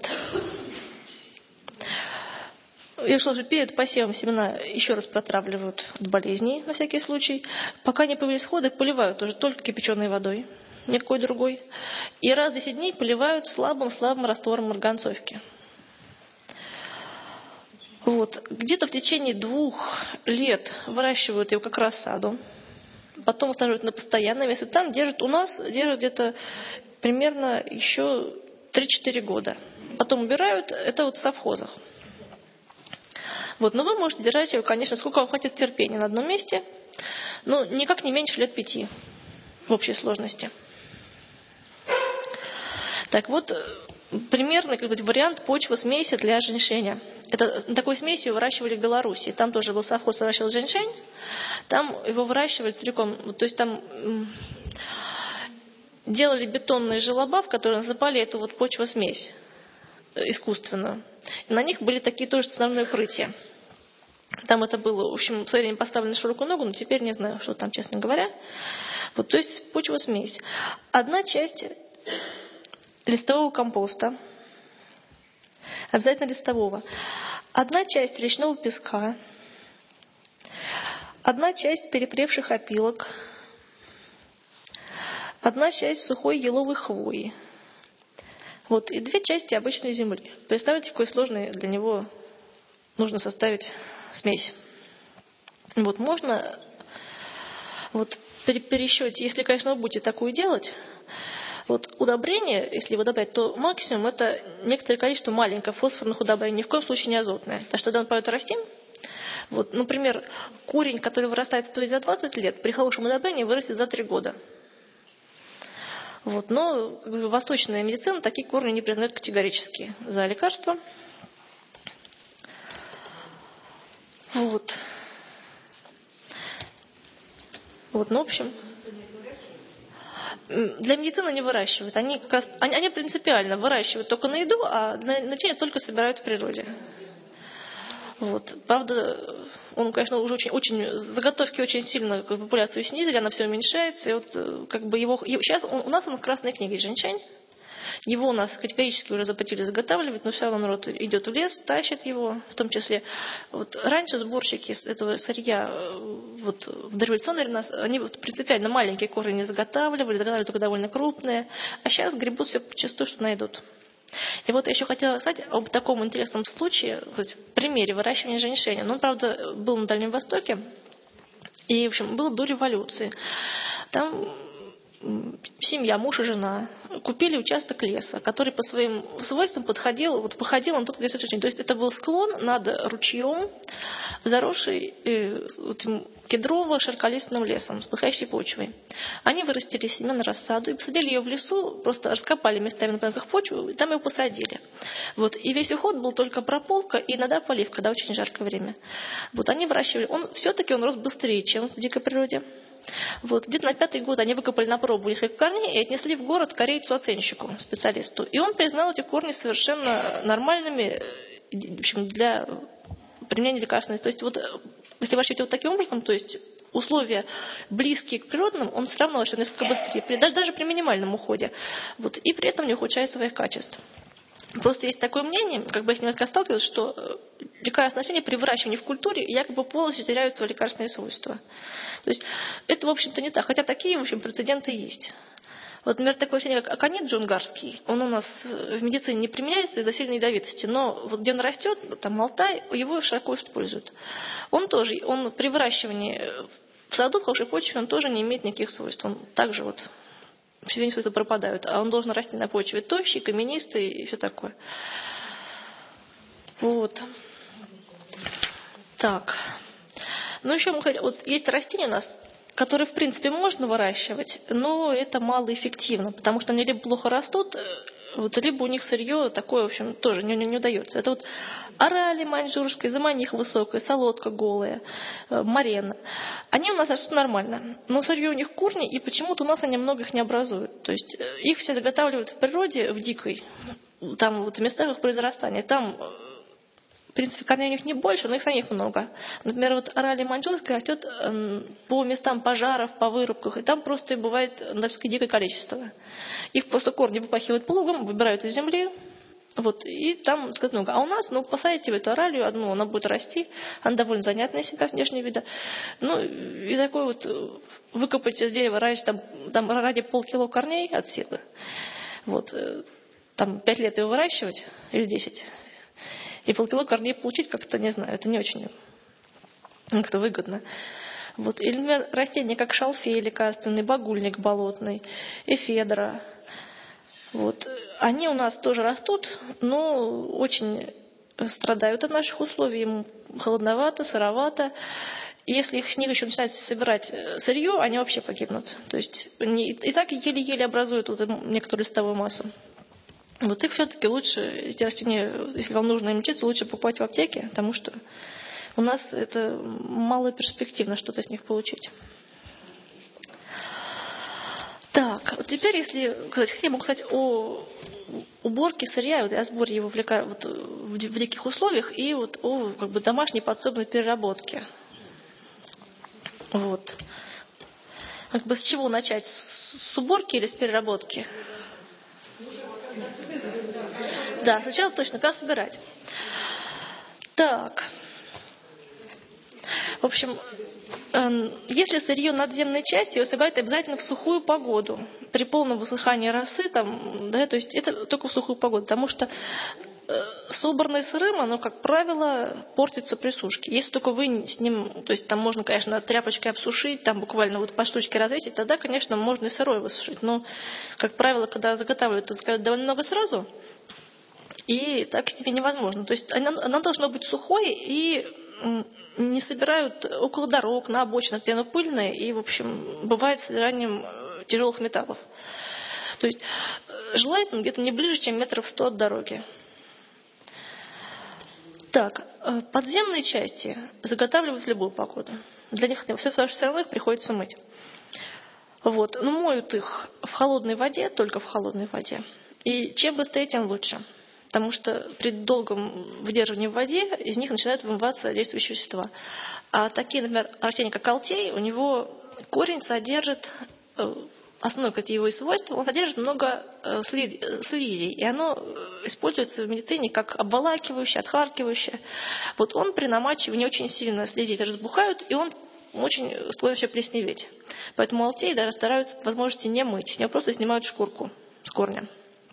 Я что же, перед посевом семена еще раз протравливают от болезней, на всякий случай. Пока не появились всходы, поливают уже только кипяченой водой, никакой другой. И раз в десять дней поливают слабым-слабым раствором марганцовки. Вот. Где-то в течение двух лет выращивают его как рассаду. Потом усаживают на постоянное место. Там держат, у нас держат где-то примерно еще три-четыре года. Потом убирают, это вот в совхозах. Вот, но вы можете держать его, конечно, сколько вам хватит терпения на одном месте, но никак не меньше лет пяти в общей сложности. Так вот, примерный как бы, вариант почвы-смеси для женьшеня. Это, такой смесью выращивали в Беларуси. Там тоже был совхоз, выращивал женьшень. Там его выращивали целиком. То есть там м, делали бетонные желоба, в которые насыпали эту вот почву-смесь искусственную. И на них были такие тоже основные укрытия. Там это было, в общем, в свое время поставлено на широкую ногу, но теперь не знаю, что там, честно говоря. Вот, то есть почва-смесь. Одна часть листового компоста, обязательно листового. Одна часть речного песка, одна часть перепревших опилок, одна часть сухой еловой хвои. Вот, и две части обычной земли. Представьте, какой сложный для него нужно составить смесь. Вот, можно вот, при пересчете, если, конечно, вы будете такую делать, вот удобрение, если его добавить, то максимум это некоторое количество маленьких фосфорных удобрений, ни в коем случае не азотное. Так что, когда мы пойдем растим, вот, например, корень, который вырастает за двадцать лет, при хорошем удобрении вырастет за три года. Вот, но восточная медицина такие корни не признает категорически за лекарства. Вот. Вот, ну, в общем, для медицины не выращивают. Они, как раз, они, они принципиально выращивают только на еду, а на лечение только собирают в природе. Вот. Правда, он, конечно, уже очень, очень заготовки очень сильно популяцию снизили, она все уменьшается. И вот как бы его, сейчас он, у нас он в красной книге женьшень. Его у нас категорически уже запретили заготавливать, но все равно народ идет в лес, тащит его, в том числе. Вот раньше сборщики этого сырья вот, в дореволюционные нас, они вот, принципиально маленькие корни не заготавливали, заготавливали только довольно крупные, а сейчас гребут все почастую, что найдут. И вот я еще хотела сказать об таком интересном случае, вот, примере выращивания женьшеня. Но он, правда, был на Дальнем Востоке, и, в общем, был до революции. Там семья, муж и жена, купили участок леса, который по своим свойствам подходил, вот походил на тот, где женьшень. То есть это был склон над ручьем, заросший э, вот, кедрово-широколиственным лесом, с подходящей почвой. Они вырастили семян рассаду и посадили ее в лесу, просто раскопали местами на планках почву, и там ее посадили. Вот. И весь уход был только прополка и иногда полив, когда очень жаркое время. Вот они выращивали. Он, все-таки он рос быстрее, чем в дикой природе. Вот. Где-то на пятый год они выкопали на пробу несколько корней и отнесли в город корейцу-оценщику, специалисту. И он признал эти корни совершенно нормальными, в общем, для применения лекарственности. То есть, вот, если выращивать вот таким образом, то есть условия близкие к природным, он все равно растет несколько быстрее, даже при минимальном уходе. Вот. И при этом не ухудшает своих качеств. Просто есть такое мнение, как бы я с ним сталкивалась, что лекарственные растения при выращивании в культуре якобы полностью теряют свои лекарственные свойства. То есть это, в общем-то, не так. Хотя такие, в общем, прецеденты есть. Вот, например, такое растение, как аконит джунгарский, он у нас в медицине не применяется из-за сильной ядовитости, но вот где он растет, там Алтай, его широко используют. Он тоже, он при выращивании в саду, в хорошей почве, он тоже не имеет никаких свойств. Он также вот все эти свойства пропадают, а он должен расти на почве тощий, каменистый и все такое. Вот. Так. Ну, еще мы хотим, вот есть растения у нас, которые, в принципе, можно выращивать, но это малоэффективно, потому что они либо плохо растут, вот, либо у них сырье такое, в общем, тоже не, не, не удается. Это вот орали маньчжурская, заманиха высокая, солодка голая, марена. Они у нас растут нормально, но сырье у них корни, и почему-то у нас они много их не образуют. То есть их все заготавливают в природе, в дикой, там вот в местах их произрастания. Там, в принципе, корней у них не больше, но их самих много. Например, вот орали маньчжурская растет по местам пожаров, по вырубках, и там просто и бывает довольно дикое количество. Их просто корни выпахивают плугом, выбирают из земли, вот, и там сказать много. А у нас, ну, посадите в эту оралию одну, она будет расти, она довольно занятная себя внешне вида. Ну, и такой вот выкопать из дерева ради, там, там, ради полкило корней от силы, вот, там пять лет его выращивать, или десять, и полкило корней получить как-то, не знаю, это не очень как-то выгодно. Вот. Или, например, растения, как шалфей лекарственный, багульник болотный, эфедра. Вот. Они у нас тоже растут, но очень страдают от наших условий. Им холодновато, сыровато. И если их с них еще начинать собирать сырье, они вообще погибнут. То есть они и так еле-еле образуют вот некоторую листовую массу. Вот их все-таки лучше, эти растения, если вам нужно им лечиться, лучше покупать в аптеке, потому что у нас это малоперспективно что-то с них получить. Так, вот теперь, если сказать, хотя я могу сказать о уборке сырья, вот, о сборе его в, лекар... вот, в диких условиях и вот о как бы, домашней подсобной переработке. Вот. Как бы с чего начать? С уборки или с переработки? Да, сначала точно, как собирать. Так. В общем, если сырье надземной части, его собирать обязательно в сухую погоду. При полном высыхании росы, там, да, то есть это только в сухую погоду. Потому что собранное сырым, оно, как правило, портится при сушке. Если только вы с ним, то есть там можно, конечно, тряпочкой обсушить, там буквально вот по штучке развесить, тогда, конечно, можно и сырое высушить. Но, как правило, когда заготавливают, это довольно много сразу, и так с ними невозможно. То есть оно, оно должно быть сухое, и не собирают около дорог, на обочинах, где оно пыльное, и, в общем, бывает с содержанием тяжелых металлов. То есть желательно где-то не ближе, чем метров сто от дороги. Так, подземные части заготавливают в любую погоду. Для них все, потому что все равно их приходится мыть. Вот. Но моют их в холодной воде, только в холодной воде. И чем быстрее, тем лучше. Потому что при долгом выдерживании в воде из них начинают вымываться действующие вещества. А такие, например, растения, как алтей, у него корень содержит, основное как его свойство, он содержит много слизей. И оно используется в медицине как обволакивающее, отхаркивающее. Вот он при намачивании очень сильно слизи разбухают, и он очень склонен вообще плесневеть. Поэтому алтей даже стараются по возможности не мыть. С него просто снимают шкурку с корня.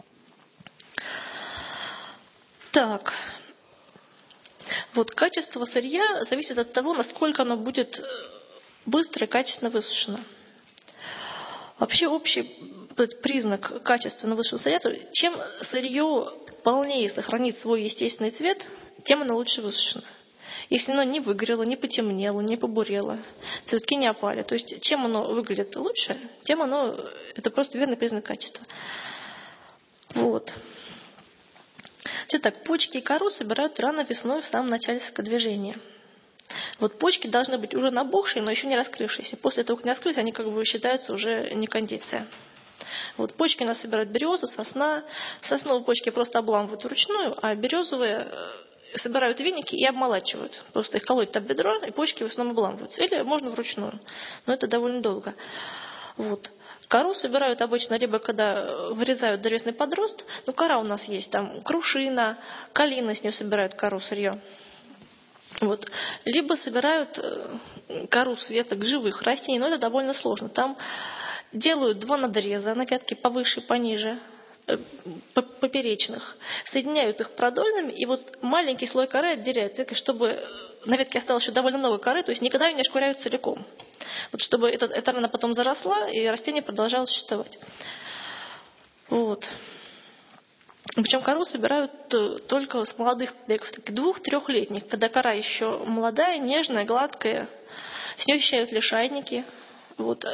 Так, вот качество сырья зависит от того, насколько оно будет быстро и качественно высушено. Вообще общий признак качественно высушенного сырья, чем сырье полнее сохранит свой естественный цвет, тем оно лучше высушено. Если оно не выгорело, не потемнело, не побурело, цветки не опали, то есть чем оно выглядит лучше, тем оно, это просто верный признак качества. Вот. Итак, почки и кору собирают рано весной в самом начале скотоведения. Вот почки должны быть уже набухшие, но еще не раскрывшиеся. После того, как не раскрылись, они как бы считаются уже не кондиция. Вот почки у нас собирают береза, сосна. Сосновые почки просто обламывают вручную, а березовые собирают веники и обмолачивают. Просто их колотят об бедро, и почки в основном обламываются. Или можно вручную, но это довольно долго. Вот. Кору собирают обычно либо когда вырезают древесный подрост, ну кора у нас есть, там крушина, калина, с нее собирают кору, сырье. Вот. Либо собирают кору с веток живых растений, но это довольно сложно. Там делают два надреза на ветке повыше и пониже, поперечных, соединяют их продольными, и вот маленький слой коры отделяют, чтобы на ветке осталось еще довольно много коры, то есть никогда ее не ошкуряют целиком. Вот чтобы эта, эта рана потом заросла, и растение продолжало существовать. Вот. Причем кору собирают только с молодых побегов, двух-трехлетних, когда кора еще молодая, нежная, гладкая. С нее очищают лишайники. Вот.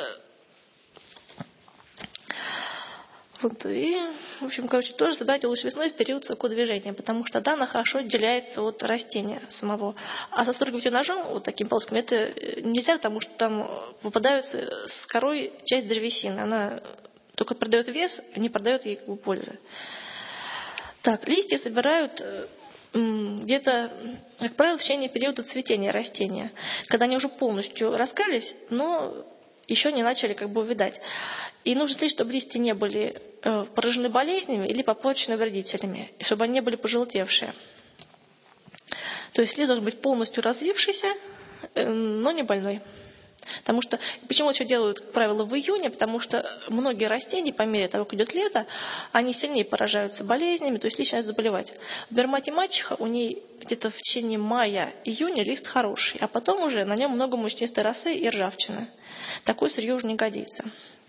Вот. И, в общем, короче, тоже собирать лучше весной в период сокодвижения, потому что тогда она хорошо отделяется от растения самого. А сострогивать ее ножом, вот таким полоском, это нельзя, потому что там попадаются с корой часть древесины. Она только продает вес, не продает ей как бы пользы. Так, листья собирают где-то, как правило, в течение периода цветения растения, когда они уже полностью раскрылись, но еще не начали как бы увядать. И нужно следить, чтобы листья не были э, поражены болезнями или попорчены вредителями, и чтобы они не были пожелтевшие. То есть лист должен быть полностью развившийся, э, но не больной. Потому что, почему это делают, как правило, в июне? Потому что многие растения, по мере того, как идет лето, они сильнее поражаются болезнями, то есть лист начинает заболевать. В бермате мачеха у ней где-то в течение мая-июня лист хороший, а потом уже на нем много мучнистой росы и ржавчины. Такое сырье уже не годится.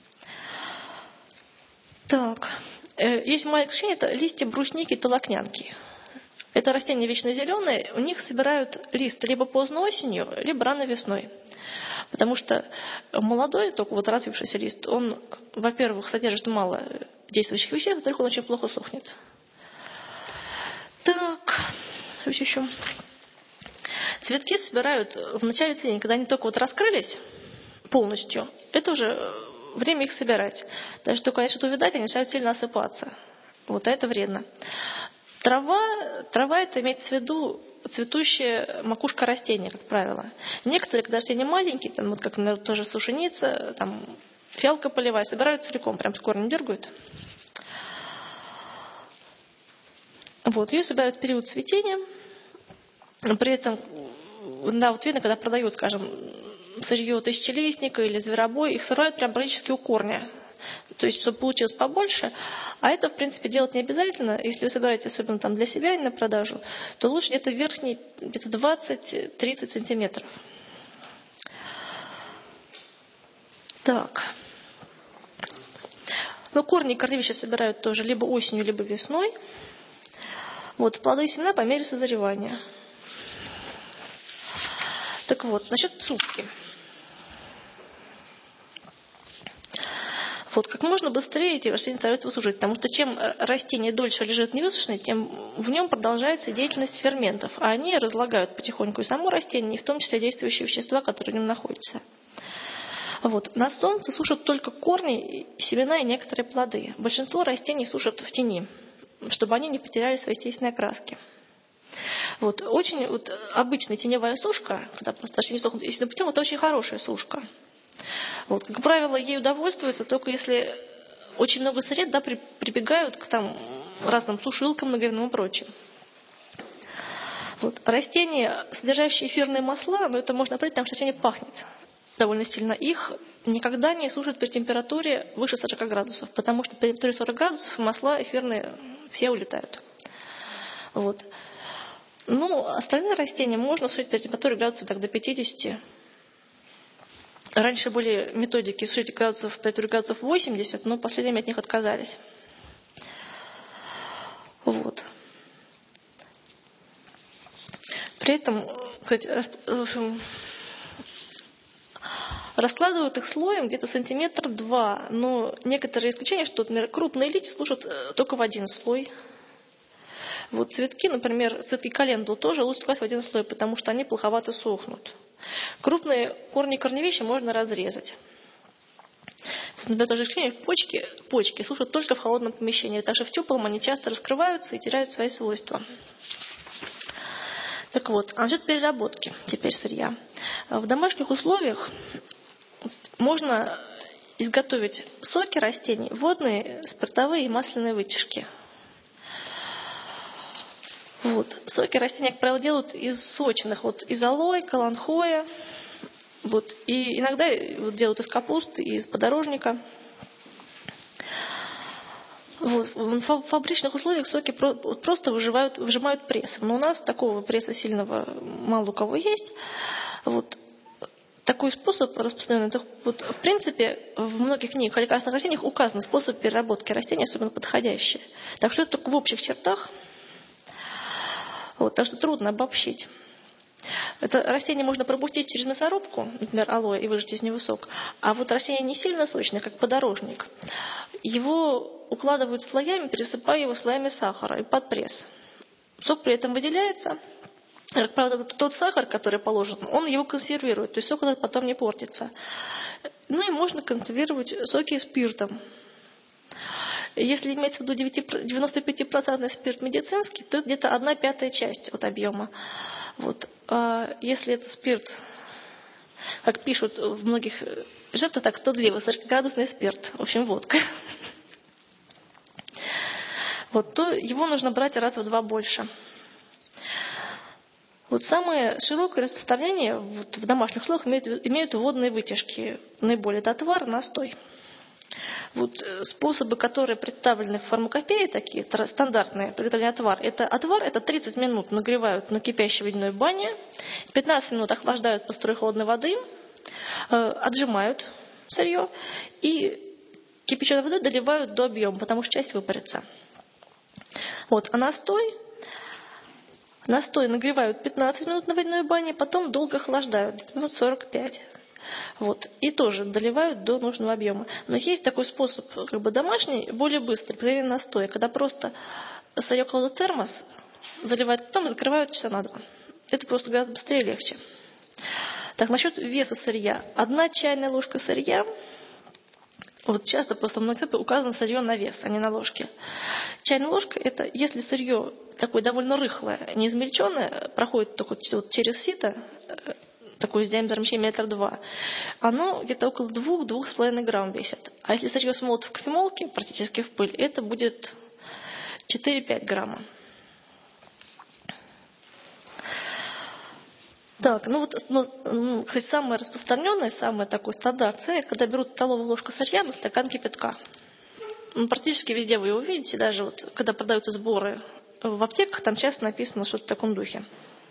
Так, есть маленькое исключение, это листья брусники толокнянки. Это растения вечно зеленые, у них собирают лист либо поздно осенью, либо рано весной. Потому что молодой, только вот развившийся лист, он, во-первых, содержит мало действующих веществ, во-вторых, он очень плохо сохнет. еще. Цветки собирают в начале цветения, когда они только вот раскрылись полностью. Это уже время их собирать. Даже только если что-то увидать, они начинают сильно осыпаться. Вот, а это вредно. Трава, трава это имеется в виду цветущая макушка растения, как правило. Некоторые, когда растения маленькие, там, вот как, например, тоже сушеница, там, фиалка полевая, собирают целиком, прям с корнем дергают. Вот, ее собирают в период цветения. При этом, да, вот видно, когда продают, скажем, сырье тысячелистника или зверобой, их сырают прям практически у корня. То есть, чтобы получилось побольше. А это, в принципе, делать не обязательно. Если вы собираете, особенно там для себя или на продажу, то лучше где-то верхний, где-то двадцать-тридцать сантиметров. Так. Ну, корни и корневища собирают тоже либо осенью, либо весной. Вот, плоды и семена по мере созревания. Так вот, насчет сушки. Вот, как можно быстрее эти растения стараются высушить, потому что чем растение дольше лежит невысушенное, тем в нем продолжается деятельность ферментов, а они разлагают потихоньку и само растение, и в том числе действующие вещества, которые в нем находятся. Вот. На солнце сушат только корни, семена и некоторые плоды. Большинство растений сушат в тени, чтобы они не потеряли свои естественные окраски. Вот. Очень вот, обычная теневая сушка, когда просто растения сохнут естественным путем, это очень хорошая сушка. Вот, как правило, ей удовольствуются только если очень много сред, да, при, прибегают к там, разным сушилкам, многовинным и прочим. Вот. Растения, содержащие эфирные масла, ну, это можно определить, потому что растение пахнет довольно сильно. Их никогда не сушат при температуре выше сорока градусов, потому что при температуре сорок градусов масла эфирные все улетают. Вот. Ну, остальные растения можно сушить при температуре градусов так, до пятидесяти. Раньше были методики сушить градусов, пять градусов восемьдесят, но в последнее время от них отказались. Вот. При этом, кстати, раскладывают их слоем где-то сантиметр-два, но некоторые исключения, что, например, крупные листья слушают только в один слой. Вот цветки, например, цветки календулы тоже лучше класть в один слой, потому что они плоховато сохнут. Крупные корни и корневища можно разрезать. Например, тоже исключение, почки, почки слушают только в холодном помещении, так что в теплом они часто раскрываются и теряют свои свойства. Так вот, а насчет переработки теперь сырья. В домашних условиях можно изготовить соки растений, водные, спиртовые и масляные вытяжки. Вот. Соки растений, как правило, делают из сочных, вот из алоэ, каланхоя, вот, и иногда вот, делают из капусты, из подорожника. Вот. В фабричных условиях соки просто выживают, выжимают прессом. Но у нас такого пресса сильного мало у кого есть. Вот. Такой способ распространенный. Вот, в принципе, в многих книгах о лекарственных растениях указан способ переработки растений, особенно подходящий. Так что это только в общих чертах. Вот, так что трудно обобщить. Это растение можно пропустить через мясорубку, например, алоэ, и выжать из него сок. А вот растение не сильно сочное, как подорожник, его укладывают слоями, пересыпая его слоями сахара и под пресс. Сок при этом выделяется. Как правило, тот сахар, который положен, он его консервирует, то есть сок этот потом не портится. Ну и можно консервировать соки спиртом. Если имеется в виду девяносто пять процентов спирт медицинский, то это где-то одна пятая часть от объема. Вот. А если это спирт, как пишут в многих рецептах, так стыдливо, сорокаградусный спирт, в общем, водка, вот, то его нужно брать раз в два больше. Вот самое широкое распространение вот, в домашних условиях имеют, имеют водные вытяжки, наиболее это отвар, настой. Вот способы, которые представлены в фармакопее, такие стандартные приготовления отвар. Это отвар, это тридцать минут нагревают на кипящей водяной бане, пятнадцать минут охлаждают под струей холодной воды, э, отжимают сырье и кипяченой водой доливают до объема, потому что часть выпарится. Вот, а настой, настой нагревают пятнадцать минут на водяной бане, потом долго охлаждают, минут сорок пять. Вот. И тоже доливают до нужного объема. Но есть такой способ, как бы домашний, более быстрый, проверенный настой, когда просто сырье кладут в термос, заливают потом и закрывают часа на два. Это просто гораздо быстрее и легче. Так, насчет веса сырья. Одна чайная ложка сырья. Вот часто просто в многих указано сырье на вес, а не на ложке. Чайная ложка – это если сырье такое довольно рыхлое, не измельченное, проходит только вот через сито, такое с диаметром еще метр два, оно где-то около двух-двух с половиной грамм весит. А если сырье смолото в кофемолке, практически в пыль, это будет четыре-пять грамма. Так, ну вот, ну, кстати, самое распространенное, самый такой стандарт ценит, когда берут столовую ложку сырья на стакан кипятка. Ну, практически везде вы его увидите, даже вот, когда продаются сборы в аптеках, там часто написано что-то в таком духе.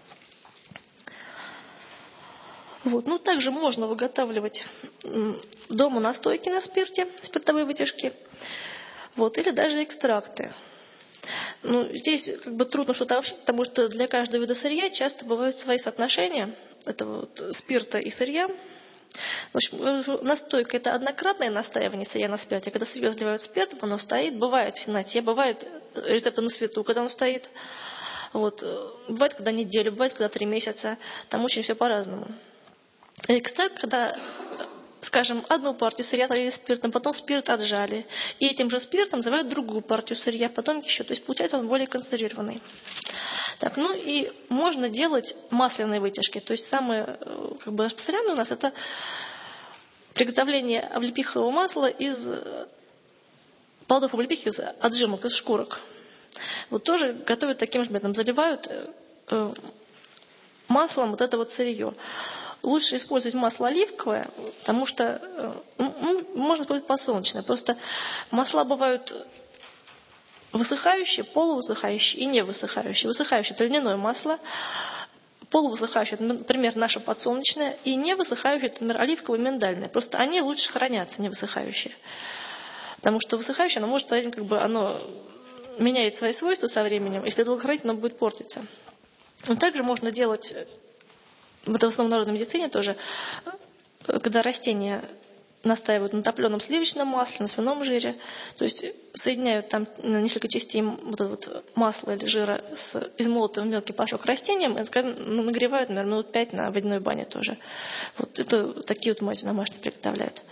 Вот. Ну, также можно выготавливать дома настойки на спирте, спиртовые вытяжки, вот, или даже экстракты. Ну, здесь как бы трудно что-то обобщить, потому что для каждого вида сырья часто бывают свои соотношения этого вот спирта и сырья. В общем, настойка – это однократное настаивание сырья на спирте. Когда сырье заливают спиртом, оно стоит. Бывает в темноте, бывает рецепты на свету, когда оно стоит. Вот. Бывает, когда неделю, бывает, когда три месяца. Там очень все по-разному. Экстракт, когда, скажем, одну партию сырья залили спиртом, потом спирт отжали. И этим же спиртом заливают другую партию сырья, потом еще. То есть получается он более концентрированный. Так, ну и можно делать масляные вытяжки. То есть самое как бы, распространенное у нас это приготовление облепихового масла из плодов облепихи, из отжимок, из шкурок. Вот тоже готовят таким же методом. Заливают э, маслом вот это вот сырье. Лучше использовать масло оливковое, потому что ну, можно использовать подсолнечное. Просто масла бывают высыхающие, полувысыхающие и невысыхающие. Высыхающее – это льняное масло, полувысыхающее – это, например, наше подсолнечное, и невысыхающее – это, например, оливковое и миндальное. Просто они лучше хранятся, невысыхающие. Потому что высыхающее, оно может, как бы, оно меняет свои свойства со временем, если долго хранить, оно будет портиться. Но также можно делать... Вот в основном в народной медицине тоже, когда растения настаивают на топленом сливочном масле, на свином жире, то есть соединяют там несколько частей вот это вот масла или жира с измолотым в мелкий порошок растением, и нагревают, наверное, минут пять на водяной бане тоже. Вот это такие вот мази домашние приготовляют.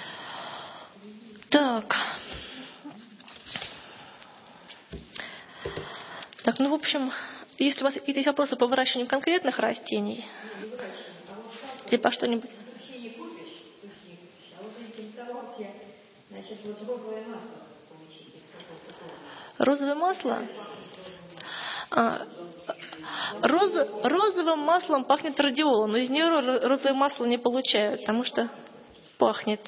Так. Так, ну, в общем... Если у вас какие-то есть вопросы по выращиванию конкретных растений или по что-нибудь. Розовое масло? А, роз, розовым маслом пахнет радиола, но из нее розовое масло не получают, потому что пахнет.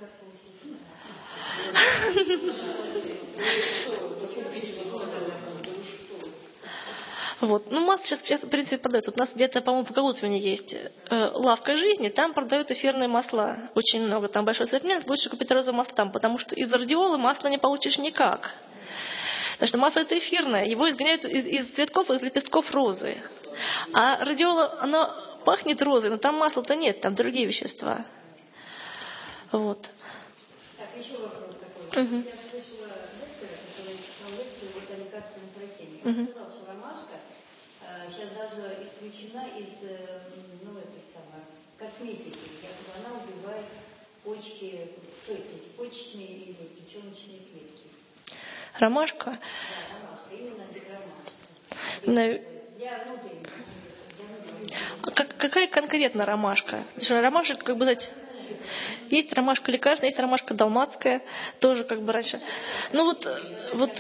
Вот. Ну, масло сейчас, сейчас, в принципе, продается. Вот у нас где-то, по-моему, в Галутвине есть э, лавка жизни, там продают эфирные масла. Очень много, там большой ассортимент. Лучше купить розовое масло там, потому что из радиолы масла не получишь никак. Потому что масло это эфирное, его изгоняют из, из цветков, из лепестков розы. А радиола, она пахнет розой, но там масла-то нет, там другие вещества. Вот. Так, еще вопрос такой. Угу. Я слышала доктора, который читал лекцию вот о лекарственных растениях. Он Угу. сказал, что ромашка э, сейчас даже исключена из э, ну, этой самой косметики. Якобы она убивает почки, то есть эти почечные или печеночные клетки. Ромашка? Да, ромашка, именно ромашка. На... Для внутренних. А как, какая конкретно ромашка? Ромашка, как бы сказать, есть ромашка лекарственная, есть ромашка далматская, тоже как бы раньше. Ну вот, вот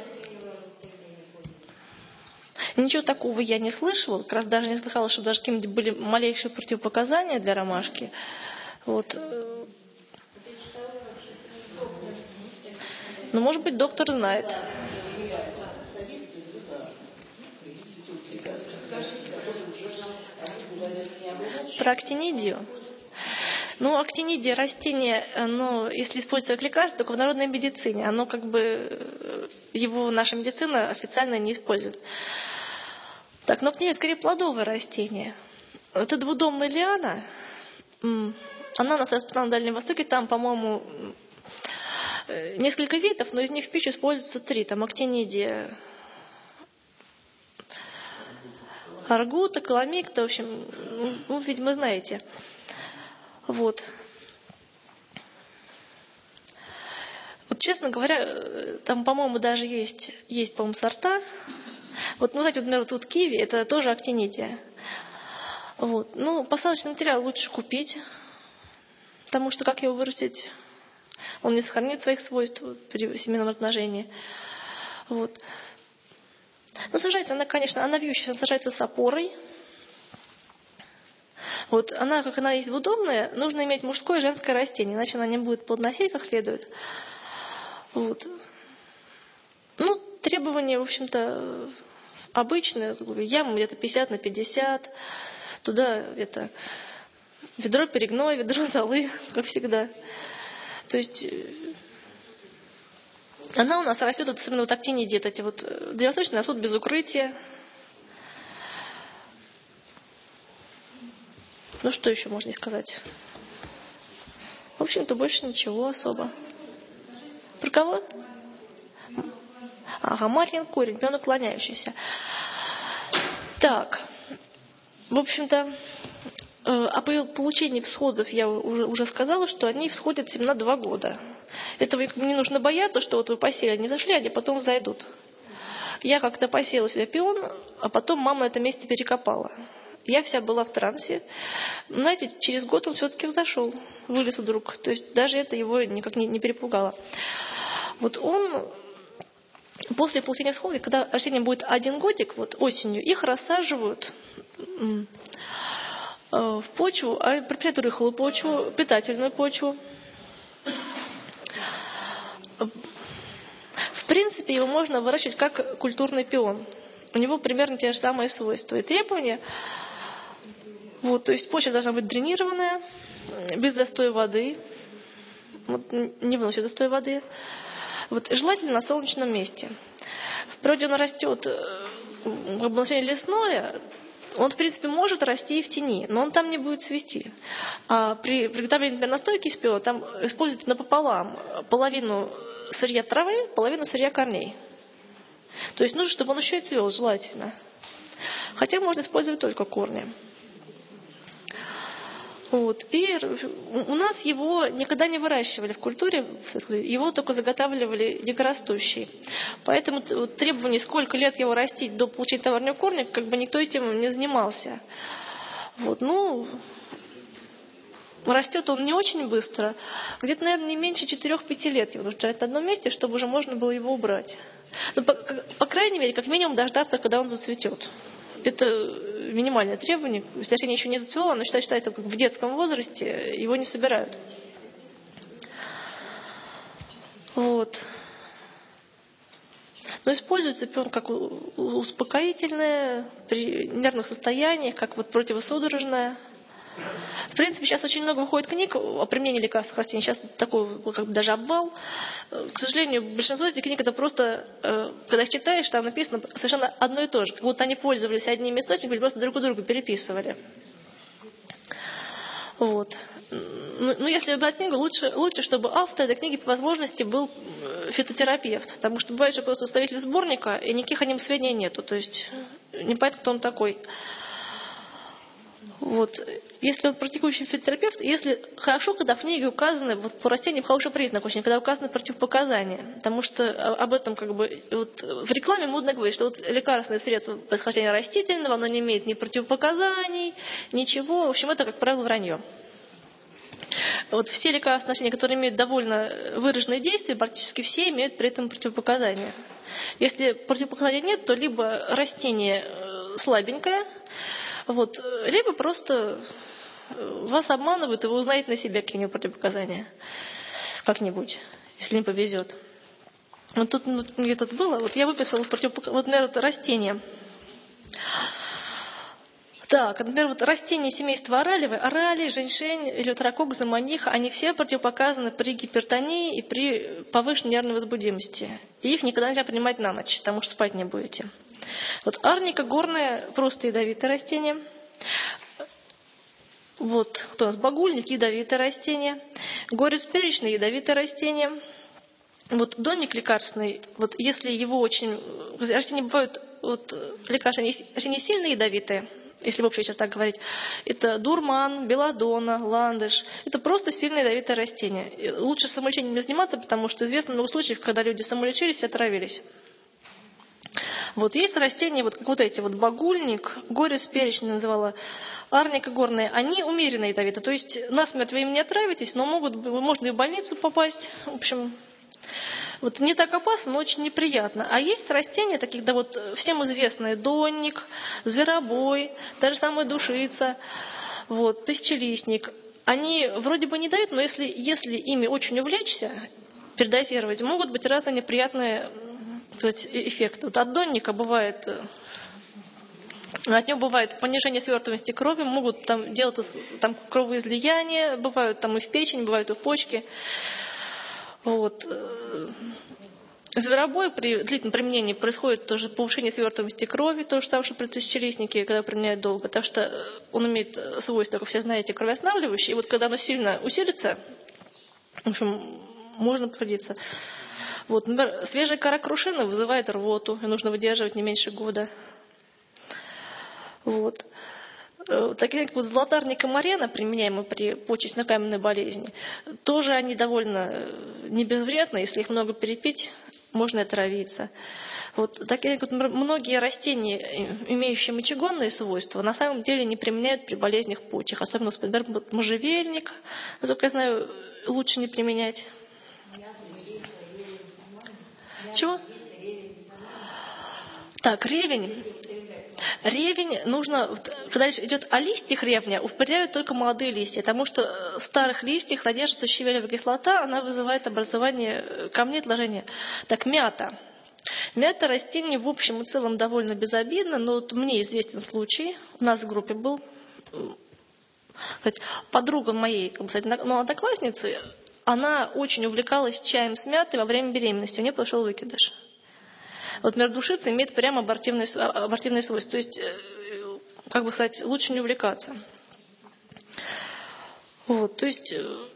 ничего такого я не слышала, как раз даже не слыхала, что даже какие-нибудь были малейшие противопоказания для ромашки. Вот. Ну, может быть, доктор знает. Про актинидию. Ну, актинидия растение, оно, если используется как лекарство, только в народной медицине. Оно как бы, его наша медицина официально не использует. Так, но актинидия скорее плодовое растение. Это двудомная лиана. Она у нас распространена на Дальнем Востоке. Там, по-моему, несколько видов, но из них в пищу используются три. Там актинидия аргута, каламикта, в общем, ну, видимо, знаете. Вот. Вот, честно говоря, там, по-моему, даже есть, есть, по-моему, сорта. Вот, ну, знаете, вот, например, вот тут киви, это тоже актинидия. Вот. Ну, посадочный материал лучше купить, потому что как его вырастить, он не сохранит своих свойств при семенном размножении. Вот. Ну, сажается она, конечно, она вьющаяся, она сажается с опорой. Вот она, как она есть удобная, нужно иметь мужское и женское растение, иначе она не будет плодоносить как следует. Вот. Ну, требования, в общем-то, обычные. Яма где-то пятьдесят на пятьдесят. Туда это ведро перегноя, ведро золы, как всегда. То есть она у нас растет, вот, особенно вот актинидии, эти вот дальневосточные растут без укрытия. Ну, что еще можно сказать? В общем-то, больше ничего особо. Про кого? Ага, Марьин корень, пион уклоняющийся. Так. В общем-то, о получении всходов я уже, уже сказала, что они всходят семь на два года. Этого не нужно бояться, что вот вы посеяли, они взошли, они потом взойдут. Я как-то посеяла себе пион, а потом мама на этом месте перекопала. Я вся была в трансе. Знаете, через год он все-таки взошел, вылез вдруг. То есть даже это его никак не, не перепугало. Вот он после получения всходов, когда растение будет один годик, вот осенью, их рассаживают в почву, а предпочитают рыхлую почву, питательную почву. В принципе, его можно выращивать как культурный пион. У него примерно те же самые свойства и требования. Вот, то есть почва должна быть дренированная, без застоя воды. Вот, не выносит застой воды. Вот, желательно на солнечном месте. В природе он растет, как бы население лесное, он, в принципе, может расти и в тени, но он там не будет цвести. А при приготовлении, например, настойки из пиона там используют напополам половину сырья травы, половину сырья корней. То есть нужно, чтобы он еще и цвел, желательно. Хотя можно использовать только корни. Вот. И у нас его никогда не выращивали в культуре, его только заготавливали дикорастущий. Поэтому требований, сколько лет его растить до получения товарного корня, как бы никто этим не занимался. Вот. Ну, растет он не очень быстро. Где-то, наверное, не меньше четырех-пяти лет его нужно держать на одном месте, чтобы уже можно было его убрать. Но, по, по крайней мере, как минимум дождаться, когда он зацветет. Это минимальное требование. Если растение еще не зацвело, оно считается как в детском возрасте, его не собирают. Вот. Но используется пион как успокоительное при нервных состояниях, как вот противосудорожное. В принципе, сейчас очень много выходит книг о применении лекарственных растений. Сейчас такой как бы даже обвал. К сожалению, большинство этих книг это просто, когда их читаешь, там написано совершенно одно и то же. Как будто они пользовались одними источниками, просто друг у друга переписывали. Вот. Ну, если брать книгу, лучше, лучше, чтобы автор этой книги по возможности был фитотерапевт. Потому что бывает, что просто составитель сборника, и никаких о нем сведений нету. То есть непонятно, кто он такой. Вот. Если он практикующий фитотерапевт, если хорошо, когда в книге указаны, вот по растениям хороший признак очень, когда указаны противопоказания. Потому что об этом как бы вот, в рекламе модно говорить, что вот лекарственное средство происхождения растительного, оно не имеет ни противопоказаний, ничего. В общем, это, как правило, вранье. Вот все лекарственные растения, которые имеют довольно выраженные действия, практически все имеют при этом противопоказания. Если противопоказаний нет, то либо растение слабенькое, вот, либо просто вас обманывают, и вы узнаете на себе какие-нибудь противопоказания. Как-нибудь, если не повезет. Вот тут вот, где-то было, вот я выписала противопоказания. Вот, например, вот растения. Так, например, вот растения семейства оралевой, орали, женьшень, элеутерокок, заманиха, они все противопоказаны при гипертонии и при повышенной нервной возбудимости. И их никогда нельзя принимать на ночь, потому что спать не будете. Вот арника горная, просто ядовитое растение. Вот, кто у нас? Багульник, ядовитое растение. Горец перечный, ядовитое растение. Вот донник лекарственный, вот если его очень... Растения бывают вот лекарства, они не сильно ядовитые, если в общих чертах говорить. Это дурман, белладонна, ландыш. Это просто сильно ядовитое растение. И лучше самолечением не заниматься, потому что известно много случаев, когда люди самолечились и отравились. Вот есть растения, вот как вот эти, вот багульник, горец перечень называла, арника горная, они умеренно ядовиты. То есть насмерть вы им не отравитесь, но могут, можно и в больницу попасть. В общем, вот не так опасно, но очень неприятно. А есть растения, таких, да вот всем известные, донник, зверобой, та же самая душица, вот, тысячелистник. Они вроде бы не дают, но если, если ими очень увлечься, передозировать, могут быть разные неприятные, кстати, эффекты. Вот от донника бывает, от него бывает понижение свертываемости крови, могут там делать там, кровоизлияние, бывают там и в печень, бывают и в почки. Вот. Зверобой при длительном применении происходит тоже повышение свертываемости крови, то же самое, что при тысячелистнике, когда применяют долго, потому что он имеет свойства, как все знаете, кровоостанавливающие, и вот когда оно сильно усилится, в общем, можно повредиться. Вот, например, свежая кора крушины вызывает рвоту, и нужно выдерживать не меньше года. Вот. Такие как вот золотарник и марена, применяемые при почечно-каменной болезни, тоже они довольно небезвредны. Если их много перепить, можно отравиться. Вот такие вот многие растения, имеющие мочегонные свойства, на самом деле не применяют при болезнях почек. Особенно, например, можжевельник, насколько я знаю, лучше не применять. Чего? Так, ревень. Ревень нужно, когда идет о листьях ревня, употребляют только молодые листья, потому что в старых листьях содержится щавелевая кислота, она вызывает образование камней отложения. Так, мята. Мята растение в общем и целом довольно безобидно, но вот мне известен случай, у нас в группе был, кстати, подруга моей, кстати, ну, одноклассницы, она очень увлекалась чаем с мятой во время беременности, у нее пошел выкидыш. Вот, например, душица имеет прямо абортивные, абортивные свойства. То есть, как бы сказать, лучше не увлекаться. Вот, то есть,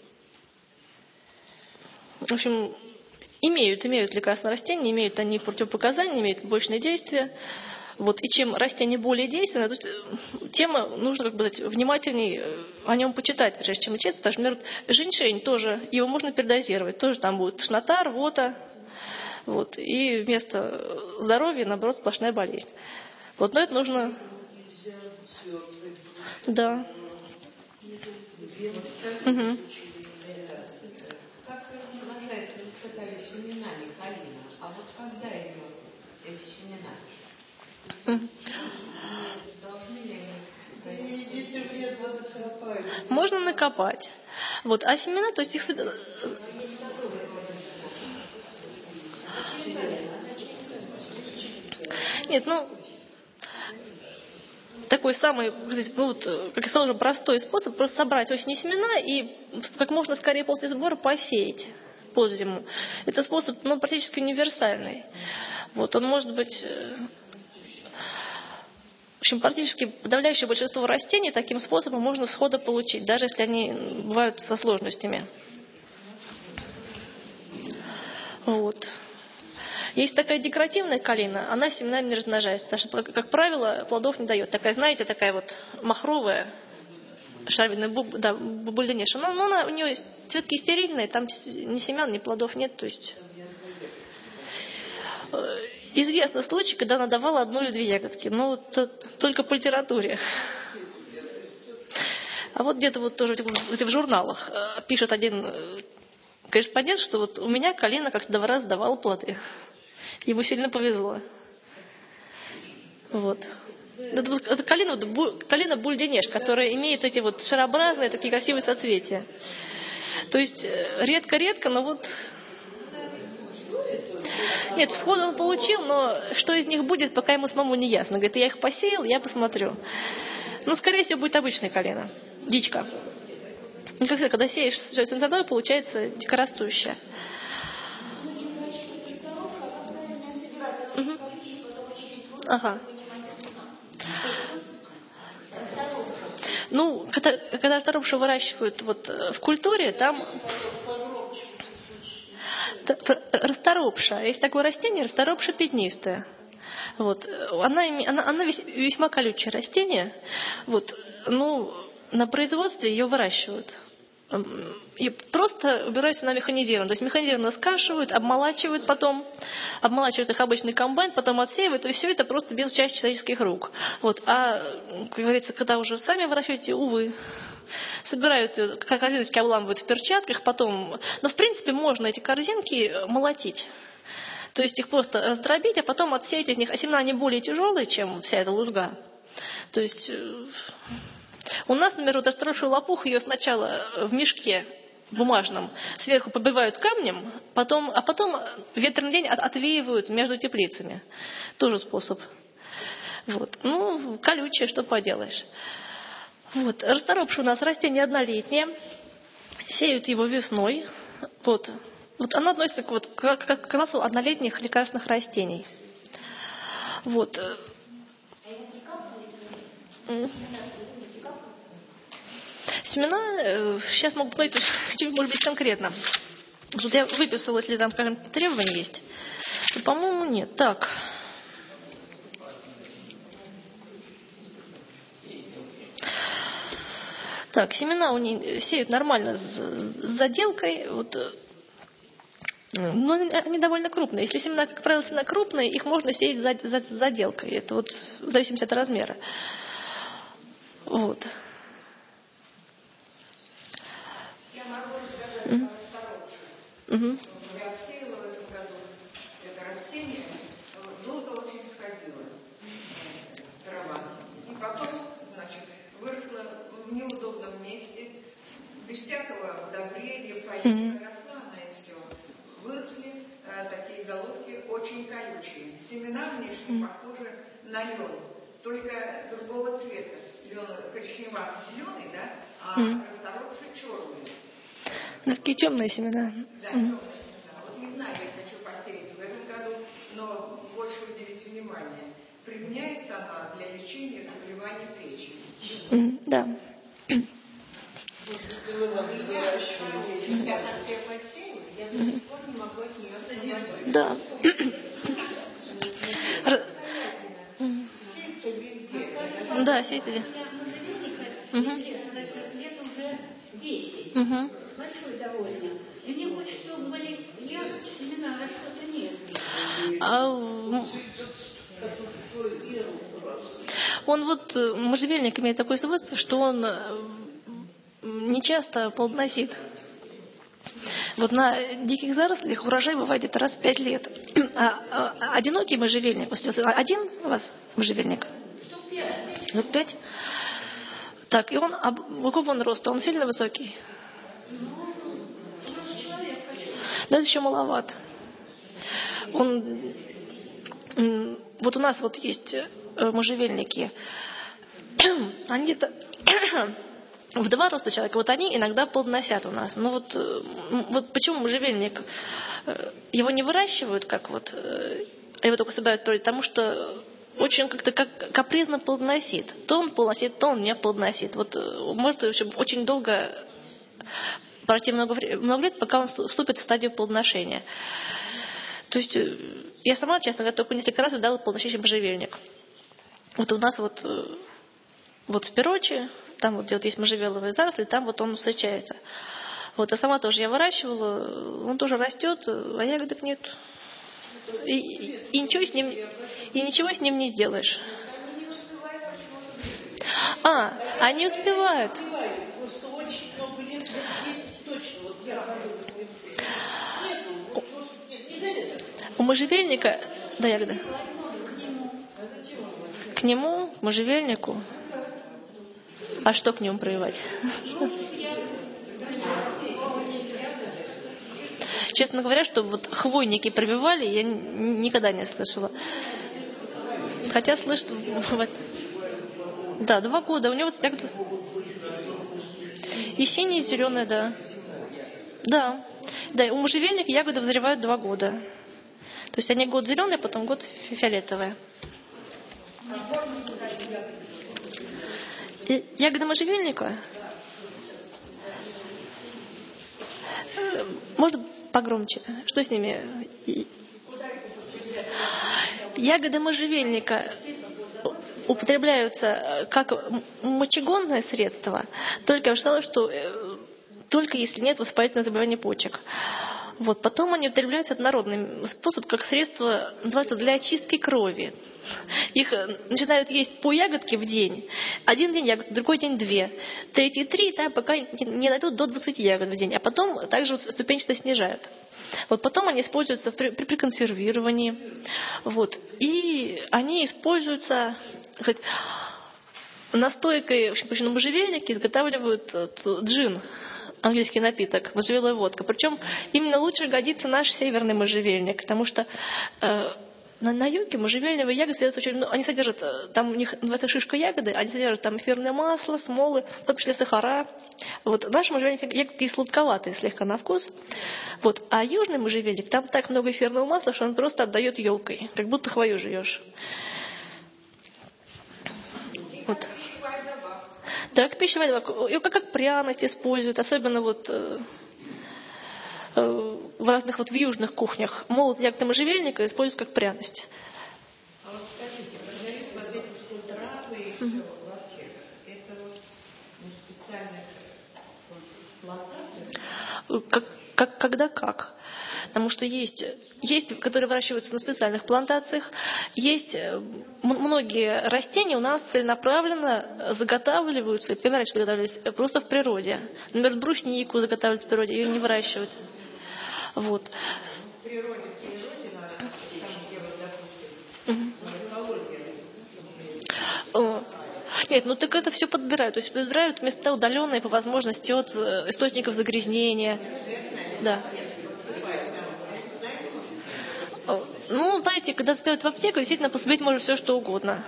в общем, имеют, имеют лекарственные растения, имеют они противопоказания, имеют побочные действия. Вот, и чем растение более действенное, то есть, тем нужно, как бы сказать, внимательнее о нем почитать, прежде чем учиться. Потому что, например, женьшень тоже, его можно передозировать. Тоже там будет тошнота, рвота. Вот, и вместо здоровья, наоборот, сплошная болезнь. Вот, но это нужно... Да. Угу. Как размножается, вы сказали, семенами калина, а вот когда ее эти семена? Можно накопать. Вот, а семена, то есть их... Нет, ну, такой самый, ну, вот, как я сказала, уже простой способ просто собрать осенние семена и как можно скорее после сбора посеять под зиму. Это способ, ну, практически универсальный. Вот, он может быть... В общем, практически подавляющее большинство растений таким способом можно сходу получить, даже если они бывают со сложностями. Вот. Есть такая декоративная калина, она семенами не размножается, потому что, как правило, плодов не дает. Такая, знаете, такая вот махровая, шарвиная буб, да, бубульденеша. Но, но она, у нее цветки стерильные, там ни семян, ни плодов нет. То есть... Известны случаи, когда она давала одну или две ягодки, но вот, только по литературе. А вот где-то вот тоже в журналах пишет один корреспондент, что вот у меня калина как-то два раза давала плоды. Ему сильно повезло. Вот. Это калина, калина бульденеш, которая имеет эти вот шарообразные, такие красивые соцветия. То есть редко-редко, но вот... Нет, всходы он получил, но что из них будет, пока ему самому не ясно. Говорит, я их посеял, я посмотрю. Ну, скорее всего, будет обычная калина. Дичка. Ну, как сказать, когда сеешь с семенной, получается дикорастущая. Угу. Ага. Ну, когда, когда расторопшу выращивают вот в культуре, там... Расторопша. Есть такое растение, расторопша пятнистая. Вот. Она, она, она весьма колючее растение. Вот. Ну, на производстве ее выращивают. И просто убираются на механизированно. То есть механизированно скашивают, обмолачивают потом, обмолачивают их обычный комбайн, потом отсеивают, и все это просто без участия человеческих рук. Вот. А, как говорится, когда уже сами выращиваете, увы, собирают, как корзиночки обламывают в перчатках, потом... Но, в принципе, можно эти корзинки молотить. То есть их просто раздробить, а потом отсеять из них. А семена они более тяжелые, чем вся эта лузга. То есть... У нас, например, вот расторопшую лопуху ее сначала в мешке бумажном сверху побивают камнем, потом, а потом в ветреный день от, отвеивают между теплицами. Тоже способ. Вот. Ну, колючее, что поделаешь. Вот. Расторопшая у нас растение однолетнее. Сеют его весной. Вот. Вот оно относится к, вот, к, к, к классу однолетних лекарственных растений. Вот. Семена сейчас могут быть, может быть, конкретно. Тут я выписала, если там, скажем, требования есть. То, по-моему, нет. Так. Так, семена у них сеют нормально с, с заделкой. Вот. Но они довольно крупные. Если семена, как правило, семена крупные, их можно сеять с за, за, заделкой. Это вот в зависимости от размера. Вот. Угу. Я сеяла в этом году это растение, долго очень сходила трава. И потом, значит, выросла в неудобном месте, без всякого удобрения, поэтому росла она и все. Выросли а, такие головки очень колючие. Семена внешне похожи на лен, только другого цвета. Лен коричневато-зеленый, да, а расторопшие черные. Ну, такие темные семена. Да, темные семена. Вот не знаю, я хочу посеять в этом году, но больше уделить внимание. Применяется она для лечения заболеваний печени. Mm, да. Я до сих пор не могу от нее отсоединиться. Да. Да, сеять везде. Лет уже десять. Большой довольно. И мне хочется говорить, ягод, семена, а что-то нет. А, он вот, можжевельник имеет такое свойство, что он не часто плодоносит. Вот на диких зарослях урожай бывает где-то раз в пять лет. А, а одинокий можжевельник, один у вас можжевельник? Штук пять. Так, и он, а какого он роста? Он сильно высокий? Но это еще маловат. Он, вот у нас вот есть можжевельники, они где-то в два роста человека, вот они иногда плодоносят у нас. Но вот, вот почему можжевельник, его не выращивают, как вот, его только собирают, потому что очень как-то как капризно плодоносит. То он плодоносит, то он не плодоносит. Вот может очень долго пройти много, много лет, пока он вступит в стадию плодоношения. То есть я сама, честно говоря, только несколько раз видала плодоносящий можжевельник. Вот у нас вот, вот в Перочи, там вот, где вот есть можжевеловые заросли, там вот он встречается. Вот, а сама тоже я выращивала, он тоже растет, а ягодок нет. И, и, и, ничего с ним, и ничего с ним не сделаешь. А, они успевают. У можжевельника, да, ягода. К нему, к можжевельнику. А что к нему прививать? Честно говоря, что вот хвойники прививали, я никогда не слышала. Хотя слышно... Да, два года. У него ягода... И синяя, и зеленая, да. Да. Да, у можжевельника ягоды вызревают два года. То есть они год зеленые, потом год фиолетовые. И ягоды можжевельника... Может, погромче. Что с ними? Ягоды можжевельника употребляются как мочегонное средство, только я считала, что только если нет воспалительного заболевания почек. Вот. Потом они употребляются, это народный способ, как средство, называется, для очистки крови. Их начинают есть по ягодке в день. Один день ягод, другой день две. Третий три, да, пока не найдут до двадцати ягод в день. А потом также вот ступенчато снижают. Вот потом они используются при, при, при консервировании. Вот. И они используются, сказать, настойкой, в общем, на можжевельнике изготавливают джин, английский напиток, можжевелая водка. Причем именно лучше годится наш северный можжевельник, потому что э, на, на юге можжевельные ягоды содержат очень, ну, они содержат, там у них называется шишка ягоды, они содержат там эфирное масло, смолы, в том числе сахара. Вот наш можжевельник ягодки сладковатые слегка на вкус. Вот. А южный можжевельник, там так много эфирного масла, что он просто отдает елкой, как будто хвою жуешь. Вот. Да, как пищевая добавка. Ее как, как пряность используют, особенно вот э, э, в разных вот в южных кухнях. Молот ягоды можжевельника используют как пряность. А вот скажите, продают вот эти все травы и все в аптеках. Это вот на специальных плантациях? Как, как, когда как? Потому что есть, есть, которые выращиваются на специальных плантациях, есть многие растения у нас целенаправленно заготавливаются, и раньше заготавливались просто в природе. Например, бруснику заготавливают в природе, ее не выращивают. Вот. В природе, в природе надо, там, где вот, допустим, Нет, ну так это все подбирают. То есть подбирают места удаленные по возможности от источников загрязнения. Да. Ну, знаете, когда ставят в аптеку, действительно поступить может все, что угодно.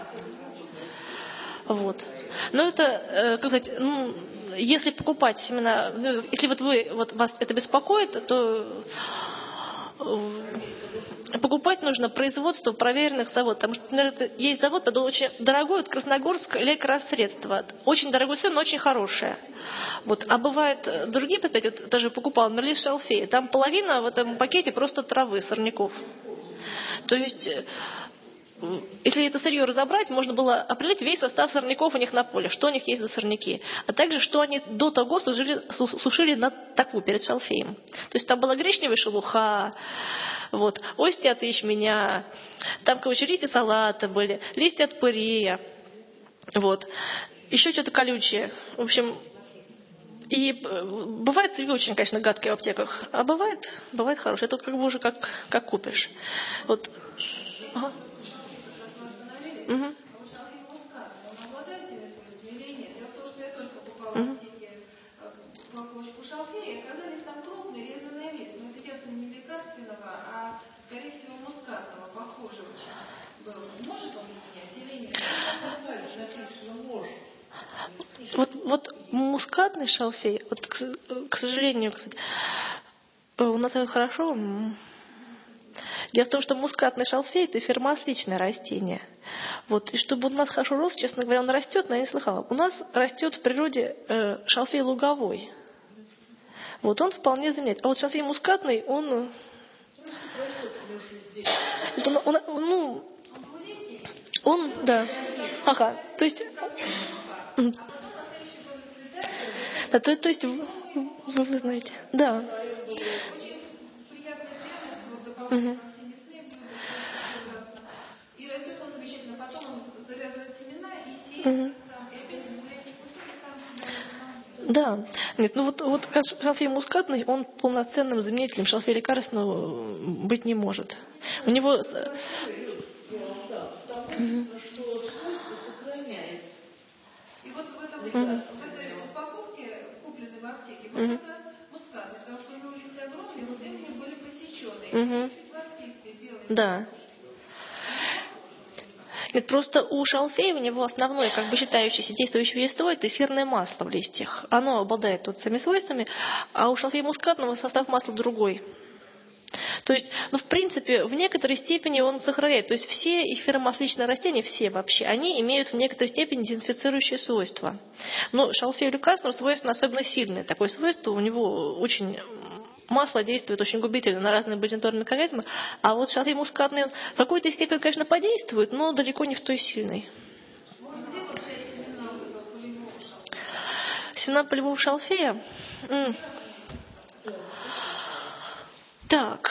Вот. Но это, как сказать, ну, если покупать семена, ну, если вот вы, вот вас это беспокоит, то покупать нужно производство проверенных заводов. Потому что, например, есть завод, это очень дорогой, вот Красногорск электросредство. Очень дорогое средство, но очень хорошее. Вот. А бывают другие предприятия, вот даже покупал, например, шалфей. Там половина в этом пакете просто травы, сорняков. То есть, если это сырье разобрать, можно было определить весь состав сорняков у них на поле, что у них есть за сорняки. А также, что они до того сушили, сушили на таку перед шалфеем. То есть там была гречневая шелуха, вот, ости от ячменя, там, короче, листья салата были, листья от пырея, вот, еще что-то колючее. В общем, и бывает сырье очень, конечно, гадкое в аптеках, а бывает, бывает хорошее. Это вот как бы уже как, как купишь. Вот. Ага. Угу. шалфея, оказались там крупные резаные листья. Но это тесто не лекарственного, а, скорее всего, мускатного, похоже очень было. Может он изменять или нет? Написано «может». Вот, вот мускатный шалфей, вот, к, к сожалению, кстати, у нас это хорошо. Дело в том, что мускатный шалфей – это фермасличное растение. Вот, и чтобы он у нас хорошо рос, честно говоря, он растет, но я не слыхала. У нас растет в природе э, шалфей луговой. Вот он вполне заменяет. А вот шалфей мускатный, он... он, он, он ну, он, да. Ага, то есть... Да, то, то есть вы, вы знаете. Да. Угу. И растет он замечательно. Потом он завязывает семена и сеет сам. И опять он гуляет не пустым, сам себя. Да. Нет, ну вот, вот шалфей мускатный, он полноценным заменителем шалфея лекарственного быть не может. У него... И вот в, этом, mm-hmm. в этой упаковке, купленной в аптеке, был mm-hmm. как раз мускатный, потому что у него листья огромные, но времени были посеченные. Mm-hmm. Чуть ворсистые, белые. Да. Нет, просто у шалфея у него основное, как бы считающееся действующее вещество, это эфирное масло в листьях. Оно обладает вот этими свойствами, а у шалфея мускатного состав масла другой. То есть, ну, в принципе, в некоторой степени он сохраняет. То есть все эфиромасличные растения, все вообще, они имеют в некоторой степени дезинфицирующие свойства. Но шалфею лекарственному свойственно особенно сильное такое свойство. У него очень масло действует очень губительно на разные болезнетворные микроорганизмы, а вот шалфей мускатный в какой-то степени, конечно, подействует, но далеко не в той сильной. Семена полевого шалфея? М. Так.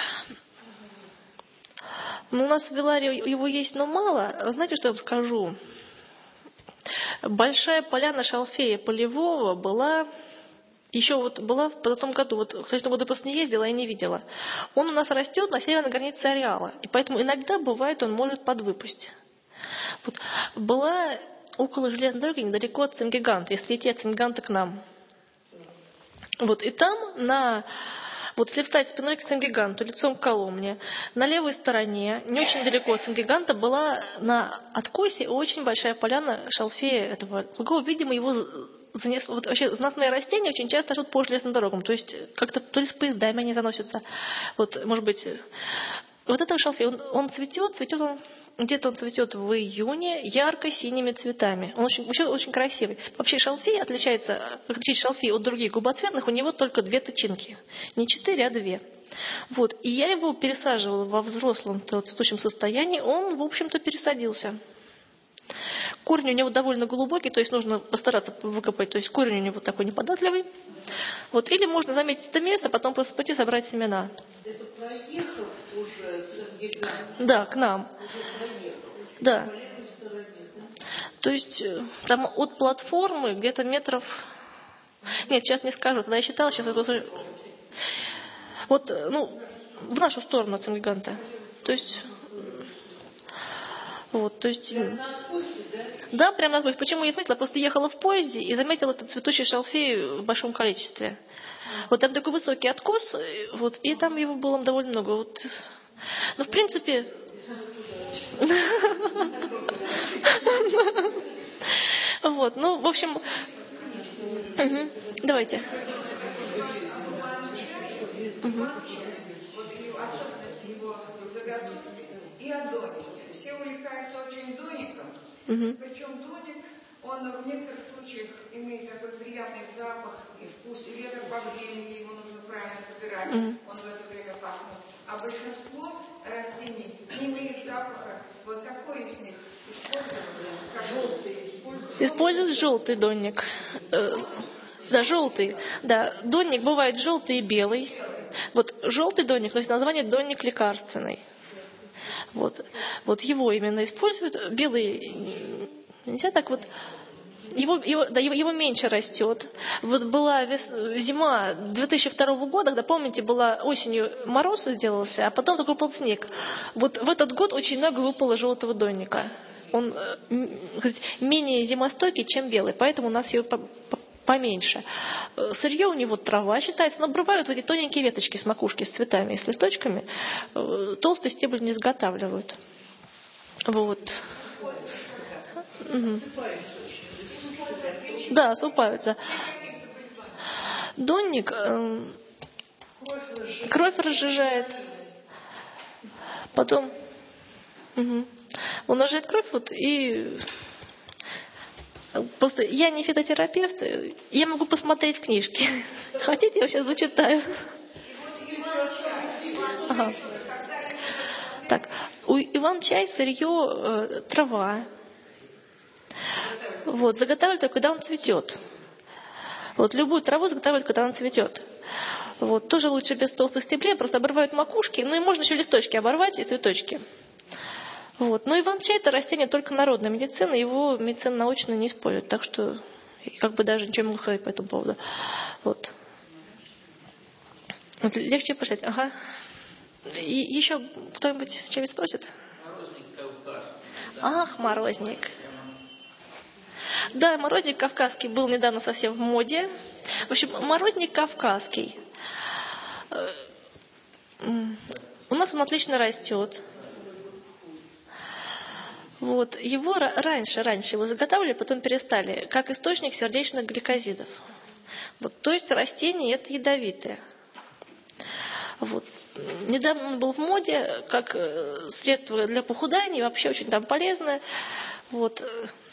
Ну, у нас в Беларе его есть, но мало. Знаете, что я вам скажу? Большая поляна шалфея полевого была... Еще вот была в том году, вот, к сожалению, году просто не ездила и не видела. Он у нас растет на северной границе ареала. И поэтому иногда бывает, он может подвыпасть. Вот. Была около железной дороги, недалеко от Цимгиганта, если идти от Цимгиганта к нам. Вот. И там, на, вот если встать спиной к Цимгиганту, лицом к Коломне, на левой стороне, не очень далеко от Цимгиганта, была на откосе очень большая поляна шалфея этого. Видимо, его... Занес, вот вообще знатные растения очень часто растут по железным дорогам, то есть как-то то ли с поездами они заносятся. Вот, может быть, вот этот шалфей, он, он цветет, цветет он, где-то он цветет в июне ярко-синими цветами. Он очень, очень, очень красивый. Вообще шалфей отличается, отличить шалфей от других губоцветных, у него только две тычинки. Не четыре, а две. Вот, и я его пересаживала во взрослом цветущем состоянии, он, в общем-то, пересадился. Корень у него довольно глубокий, то есть нужно постараться выкопать, то есть корень у него такой неподатливый. Вот. Или можно заметить это место, потом просто пойти собрать семена. Это проехал уже Цимгигант? Да, к нам. Уже проехал. Да. По левой стороне, да? То есть там от платформы где-то метров... Нет, сейчас не скажу, тогда я считала, сейчас это... Вот, ну, в нашу сторону Цимгиганта. То есть... Вот, то есть... Прямо на откосе, да? Да, прямо на откосе. Почему я заметила? Просто ехала в поезде и заметила этот цветущий шалфей в большом количестве. Вот там такой высокий откос, вот, и там его было довольно много. Вот. Ну, в принципе... Вот, ну, в общем... Давайте. И о донике. Все увлекаются очень доником, Угу. причем доник, он в некоторых случаях имеет такой приятный запах и вкус, или это павление, его нужно правильно собирать, угу. он в это время пахнет. А большинство растений не имеет запаха. Вот какой из них использовать? Как желтый используют? Используют желтый донник. Да, желтый. Да, донник бывает желтый и белый. Вот желтый донник, то есть название донник лекарственный. Вот, вот его именно используют. Белый нельзя так вот. Его, его, да, его, его меньше растет. Вот была вес, зима две тысячи второго года, когда, помните, была осенью мороз сделался, а потом такой выпал снег. Вот в этот год очень много выпало желтого донника. Он э, менее зимостойкий, чем белый, поэтому у нас его по, по, поменьше. Сырье у него трава считается, но бывают вот эти тоненькие веточки с макушки, с цветами и с листочками. Толстый стебель не изготавливают. Вот. Угу. Да, осыпаются. Донник э, кровь разжижает. Потом угу. он разжижает кровь вот и просто я не фитотерапевт, я могу посмотреть книжки. Хотите, я сейчас зачитаю. Ага. Так, у иван-чай сырье э, трава. Вот, заготавливают только, когда он цветет. Вот, любую траву заготавливают, когда она цветет. Вот, тоже лучше без толстых стеблей, просто обрывают макушки, ну и можно еще листочки оборвать и цветочки. Вот. Но иван-чай это растение только народной медицины, его медицина научно не использует, так что как бы даже ничего не говорю по этому поводу. Вот. Вот легче почитать. Ага. И еще кто-нибудь что-нибудь спросит? Морозник кавказский. Ах, морозник. Да, морозник кавказский был недавно совсем в моде. В общем, морозник кавказский. У нас он отлично растет. Вот. Его раньше, раньше его заготавливали, потом перестали, как источник сердечных гликозидов. Вот. То есть растение это ядовитое. Вот. Недавно он был в моде, как средство для похудания, вообще очень там полезное. Вот.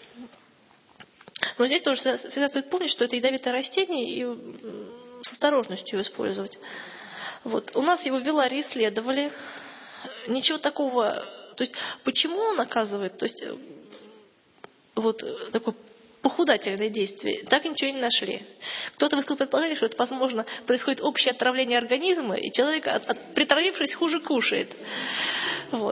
Но здесь тоже всегда стоит помнить, что это ядовитое растение и с осторожностью использовать. Вот. У нас его в Виларе исследовали. Ничего такого... То есть, почему он оказывает... То есть, вот такое похудательное действие, так ничего не нашли. Кто-то высказал предположение, что это, возможно, происходит общее отравление организма, и человек, от, от, притравившись, хуже кушает. Вот.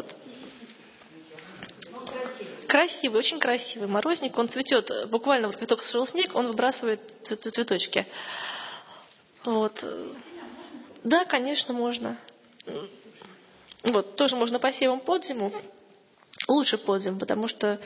Красивый, очень красивый морозник. Он цветет буквально, вот как только сошел снег, он выбрасывает цветочки. Вот. Да, конечно, можно. Вот, тоже можно посевом под зиму. Лучше под зиму, потому что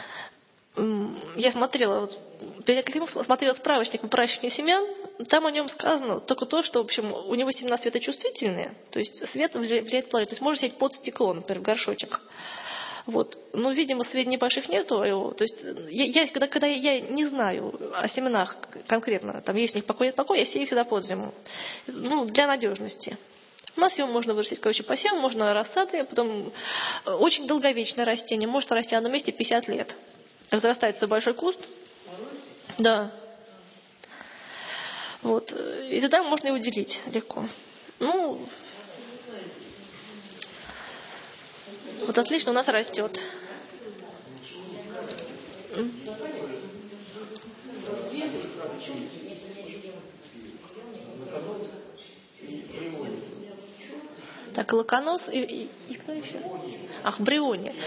я смотрела, вот, перед каким смотрела справочник по выращиванию семян, там о нем сказано только то, что, в общем, у него семена светочувствительные, то есть свет влияет плавить. То есть можно сеять под стекло, например, в горшочек. Вот. Но, видимо, сведений больших нету. То есть я, я, когда, когда я не знаю о семенах конкретно, там есть у них покой, нет покой, я сею всегда под зиму. Ну, для надежности. У нас его можно вырастить, короче, посевом, можно рассады, потом очень долговечное растение, может расти на одном месте пятьдесят лет. Разрастается свой большой куст. Да. Вот. И тогда можно его делить легко. Ну, вот отлично у нас растет. Так, лаконос и, и, и кто еще? Ах, бриони.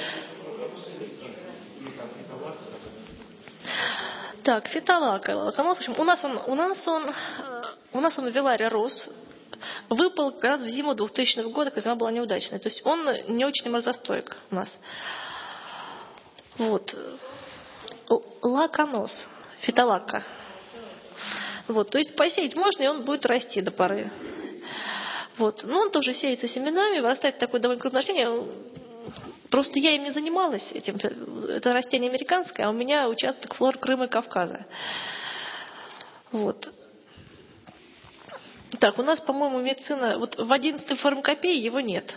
Так, фитолака, лаконос. В общем, у нас он, у нас он, у нас он в Виларе рос. Выпал как раз в зиму двухтысячного года, когда зима была неудачная. То есть он не очень морозостойк у нас. Вот. Лаконос. Фитолака. Вот. То есть посеять можно, и он будет расти до поры. Вот. Но он тоже сеется семенами, вырастает такое довольно крупное растение. Просто я им не занималась этим. Это растение американское, а у меня участок флор Крыма и Кавказа. Вот. Так, у нас, по-моему, медицина... Вот в одиннадцатой фармакопее его нет.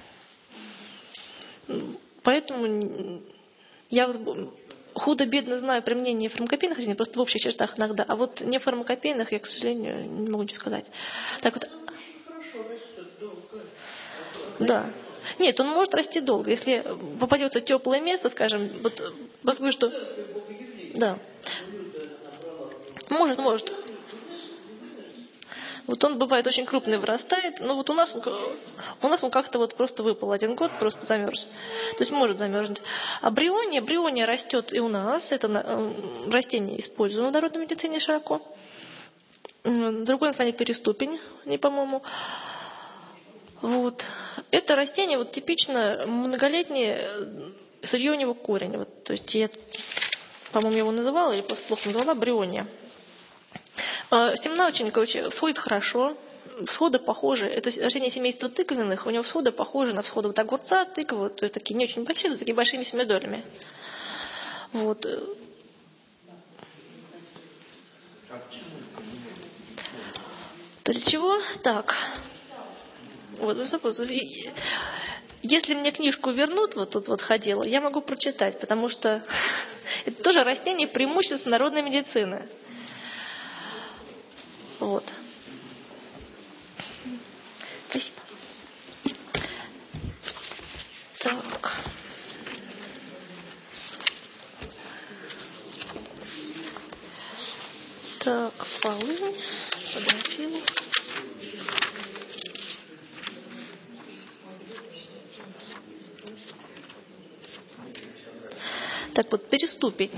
Поэтому я вот худо-бедно знаю применение фармакопейных растений, просто в общих чертах иногда. А вот не фармакопейных я, к сожалению, не могу ничего сказать. Так вот... Да. Нет, он может расти долго. Если попадется теплое место, скажем, вот, поскольку что... Да. Может, может. Вот он бывает очень крупный, вырастает, но вот у нас, у нас он как-то вот просто выпал один год, просто замерз. То есть может замерзнуть. А бриония, бриония растет и у нас, это растение используемо в народной медицине широко. Другое название переступень, не по-моему. Вот. Это растение вот типично многолетнее сырье у него корень. Вот, то есть я, по-моему, его называла, или просто плохо назвала, бриония. Семена очень, короче, всходят хорошо. Всходы похожи. Это растение семейства тыквенных. У него всходы похожи на всходы вот огурца, тыквы. То есть такие не очень большие, но такие большими семидолями. Вот. Для чего? Так. Вот, если мне книжку вернут, вот тут вот ходила, я могу прочитать, потому что это тоже растение преимущества народной медицины. Вот. Спасибо. Так. Так, полынь, подофил. Так вот, переступень.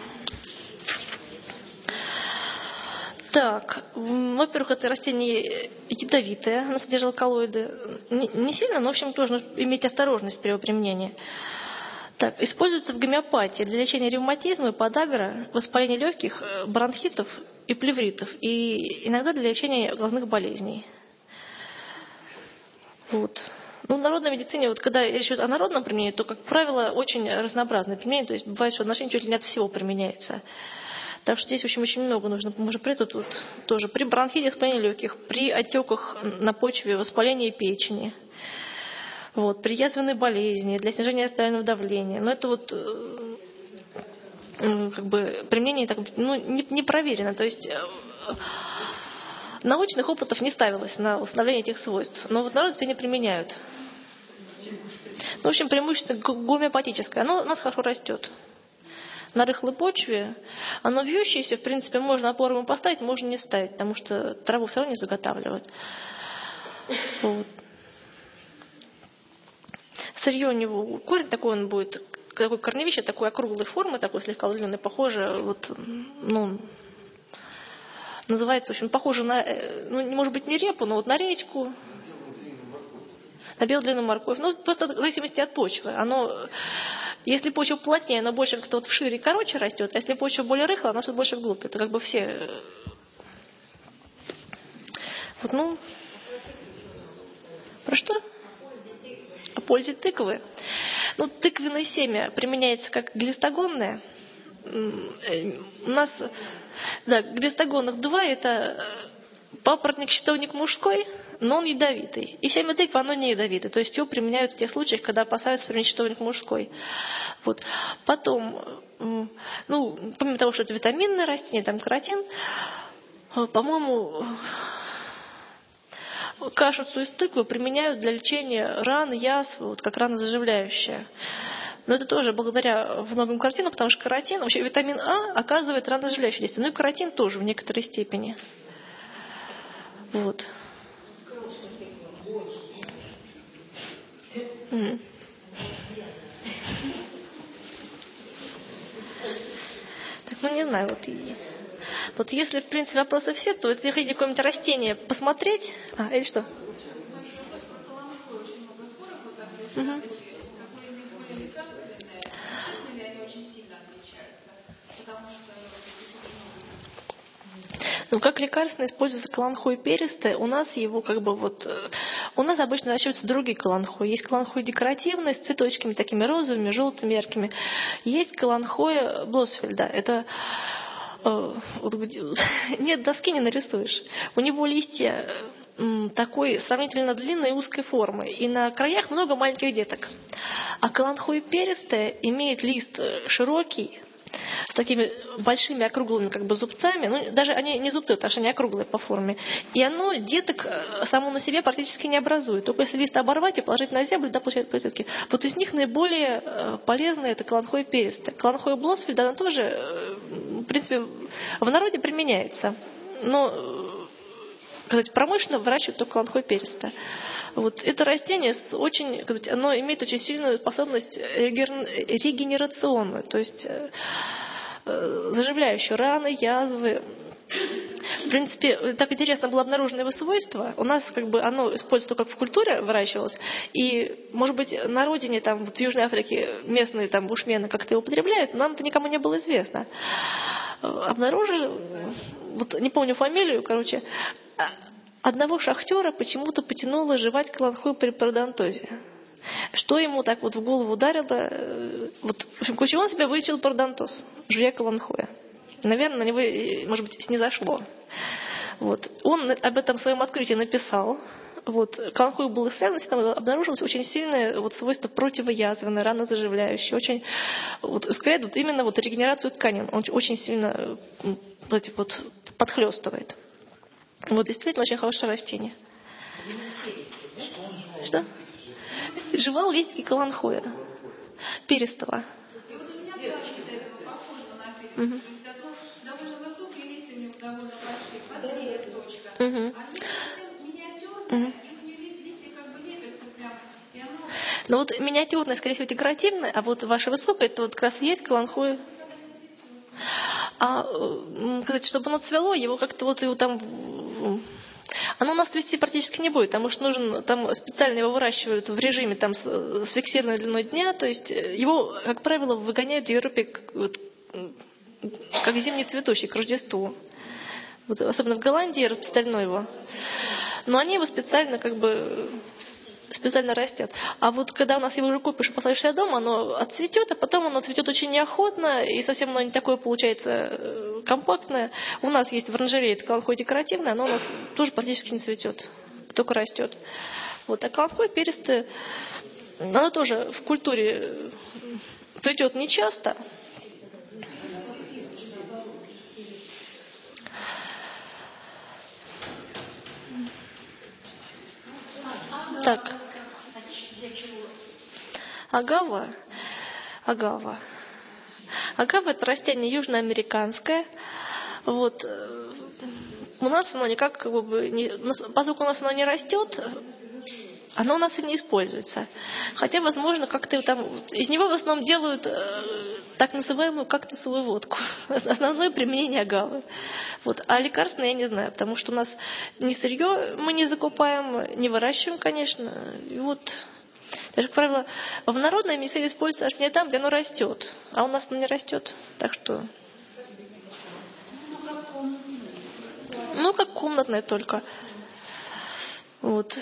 Так, во-первых, это растение ядовитое, оно содержит алкалоиды. Не, не сильно, но, в общем, тоже нужно иметь осторожность при его применении. Так, используется в гомеопатии для лечения ревматизма, подагра, воспаления легких, бронхитов и плевритов. И иногда для лечения глазных болезней. Вот. Ну, в народной медицине, вот когда речь идет о народном применении, то, как правило, очень разнообразное применение. То есть бывает, что отношение чуть ли не от всего применяется. Так что здесь, в общем, очень много нужно. Может, при тут вот, тоже при бронхите, воспалении легких, при отеках на почве воспаления печени, вот, при язвенной болезни, для снижения артериального давления. Но это вот как бы применение так, ну, не, не проверено. То есть научных опытов не ставилось на установление этих свойств. Но вот народ теперь не применяют. В общем, преимущественно гомеопатическое. Оно у нас хорошо растет. На рыхлой почве. Оно вьющееся, в принципе, можно опору ему поставить, можно не ставить, потому что траву все равно не заготавливают. Вот. Сырье у него, корень такой он будет, такой корневище, такой округлой формы, такой слегка удлиненный, похоже, вот, ну, называется, в общем, похоже на, ну, может быть, не репу, но вот на речку, на белую длинную морковь. Ну, просто в зависимости от почвы. Оно, если почва плотнее, оно больше как-то вот вшире и короче растет, а если почва более рыхлая, оно растет больше вглубь. Это как бы все. Вот, ну. Про что? О пользе тыквы. Ну, тыквенное семя применяется как глистогонное. У нас, да, глистогонных два, это папоротник-щитовник мужской, но он ядовитый. И семя тыквы, оно не ядовитое. То есть его применяют в тех случаях, когда опасаются применять щитовник мужской. Вот. Потом, ну, помимо того, что это витаминное растение, там каротин, по-моему, кашицу из тыквы применяют для лечения ран, язв, вот как ранозаживляющая. Но это тоже благодаря многим каротину, потому что каротин, вообще витамин А оказывает ранозаживляющее действие. Ну и каротин тоже в некоторой степени. Вот. Mm. Так, ну не знаю, вот, вот если, в принципе, вопросы все, то если хотите какое-нибудь растение посмотреть... А, или что? Угу. Ну, как лекарственно используется каланхой перистый, у нас его как бы вот... У нас обычно выращиваются другие каланхои. Есть каланхой декоративный, с цветочками такими розовыми, желтыми, яркими. Есть каланхой Блосфельда. Это... Э, вот, нет, доски не нарисуешь. У него листья э, такой сравнительно длинной и узкой формы. И на краях много маленьких деток. А каланхой перистая имеет лист широкий, с такими большими округлыми как бы зубцами, ну даже они не зубцы, потому что они округлые по форме, и оно деток само на себе практически не образует. Только если лист оборвать и положить на землю, да, получают детки. Вот из них наиболее полезная это каланхой перистая. Каланхой Блосфельда, она тоже, в принципе, в народе применяется, но, сказать, промышленно выращивают только каланхой перистая. Вот это растение с очень, оно имеет очень сильную способность регенерационную, то есть э, заживляющую раны, язвы. В принципе, так интересно было обнаружено его свойство. У нас как бы оно используется только в культуре, выращивалось. И, может быть, на родине, там, вот в Южной Африке местные там бушмены как-то его употребляют, но нам это никому не было известно. Обнаружили, вот не помню фамилию, короче, одного шахтера почему-то потянуло жевать каланхой при пародонтозе. Что ему так вот в голову ударило? Вот, в общем, ключевой он себя вылечил пародонтоз, жуя каланхоя. Наверное, на него, может быть, снизошло. Вот. Он об этом в своем открытии написал. Вот. Каланхой был исследован, там обнаружилось очень сильное вот, свойство противоязвенное, ранозаживляющее. Очень вот, ускоряет вот, именно вот, регенерацию тканей. Он очень сильно вот, вот, подхлестывает. Вот действительно очень хорошее растение. Что? Жевал листики каланхоя. Перистого. И вот у меня тоже этого похоже на перец. Угу. То есть довольно высокие листья у него довольно большие, по три листочка. Угу. Они совсем миниатюрные, Угу. и у нее листья как бы лепятся прям. И оно... Ну вот миниатюрное, скорее всего, декоративное, а вот ваше высокое, это вот как раз есть каланхоя. А, сказать, чтобы оно цвело, его как-то вот его там... Оно у нас цвести практически не будет, потому что нужен, там специально его выращивают в режиме там, с, с фиксированной длиной дня, то есть его, как правило, выгоняют в Европе как, вот, как зимний цветущий к Рождеству. Вот, особенно в Голландии распространено его. Но они его специально как бы... специально растет. А вот когда у нас его уже купишь и поставишь себя дома, оно отцветет, а потом оно цветет очень неохотно, и совсем оно не такое получается компактное. У нас есть в оранжерее это каланхой декоративное, оно у нас тоже практически не цветет, только растет. Вот. А каланхой перистый, оно тоже в культуре цветет нечасто. Так. Агава. Агава. Агава — это растение южноамериканское. Вот. У нас оно никак, как бы, не, поскольку у нас оно не растет, оно у нас и не используется. Хотя, возможно, как-то там из него в основном делают э, так называемую кактусовую водку. Основное применение агавы. Вот. А лекарственное я не знаю, потому что у нас ни сырье мы не закупаем, не выращиваем, конечно. И вот, даже, как правило, в народной медицине используется аж не там, где оно растет. А у нас оно не растет. Так что... Ну, как комнатное только. Вот.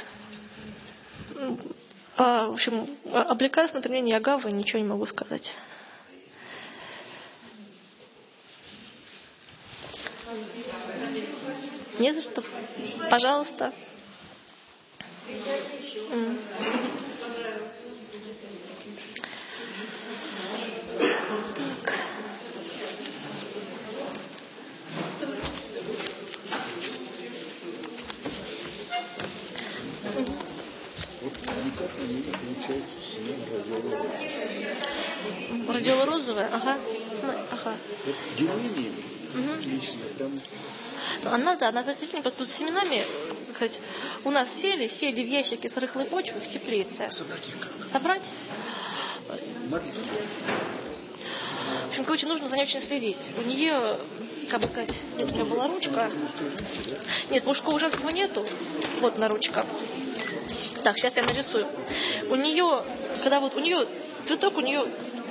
А, в общем, об лекарственном применении агавы ничего не могу сказать. Не за что. Пожалуйста. Mm. Радиола розовая, ага. ага. Вот героиня угу. отлично, там... Она, да, она растительная, просто с семенами, кстати, у нас сели, сели в ящики с рыхлой почвы в теплице. Собрать их как? Собрать? Марина. В общем, короче, нужно за ней очень следить. У нее, как бы сказать, детская была ручка. Нет, мужского женского нету. Вот на ручка. Так, сейчас я нарисую. У нее, когда вот у нее цветок, у нее,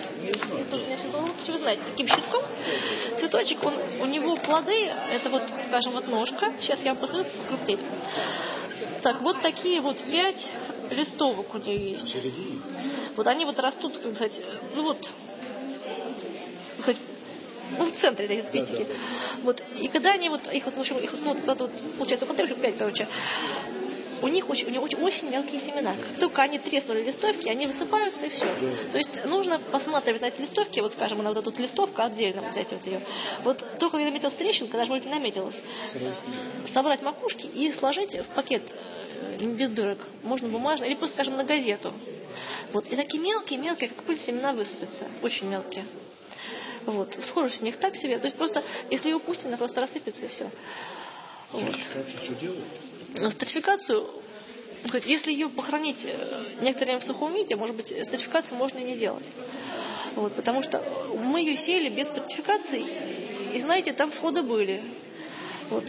вы знаете, таким щитком цветочек, он, у него плоды, это вот, скажем, вот ножка. Сейчас я вам посмотрю покрупнее. Так, вот такие вот пять листовок у нее есть. Вот они вот растут, как сказать, ну вот, сказать, ну, в центре эти пестики. Вот, и когда они вот, их вот, в общем, их вот, вот, вот получается, вот пять, короче, у них очень, у них очень, очень мелкие семена. Как только они треснули листовки, они высыпаются и все. То есть нужно посматривать на эти листовки, вот скажем, на вот эту вот листовку отдельно взять вот ее. Вот только когда наметилась трещинка, даже вроде не наметилась, собрать макушки и сложить в пакет без дырок. Можно бумажный, или просто, скажем, на газету. Вот. И такие мелкие-мелкие, как пыль, семена высыпятся. Очень мелкие. Вот. Схожесть у них так себе. То есть просто, если его пустить, она просто рассыпется и все. Вот. Стратификацию, если ее похоронить некоторое время в сухом виде, может быть, стратификацию можно и не делать. Вот, потому что мы ее сеяли без стратификации, и знаете, там всходы были. Вот.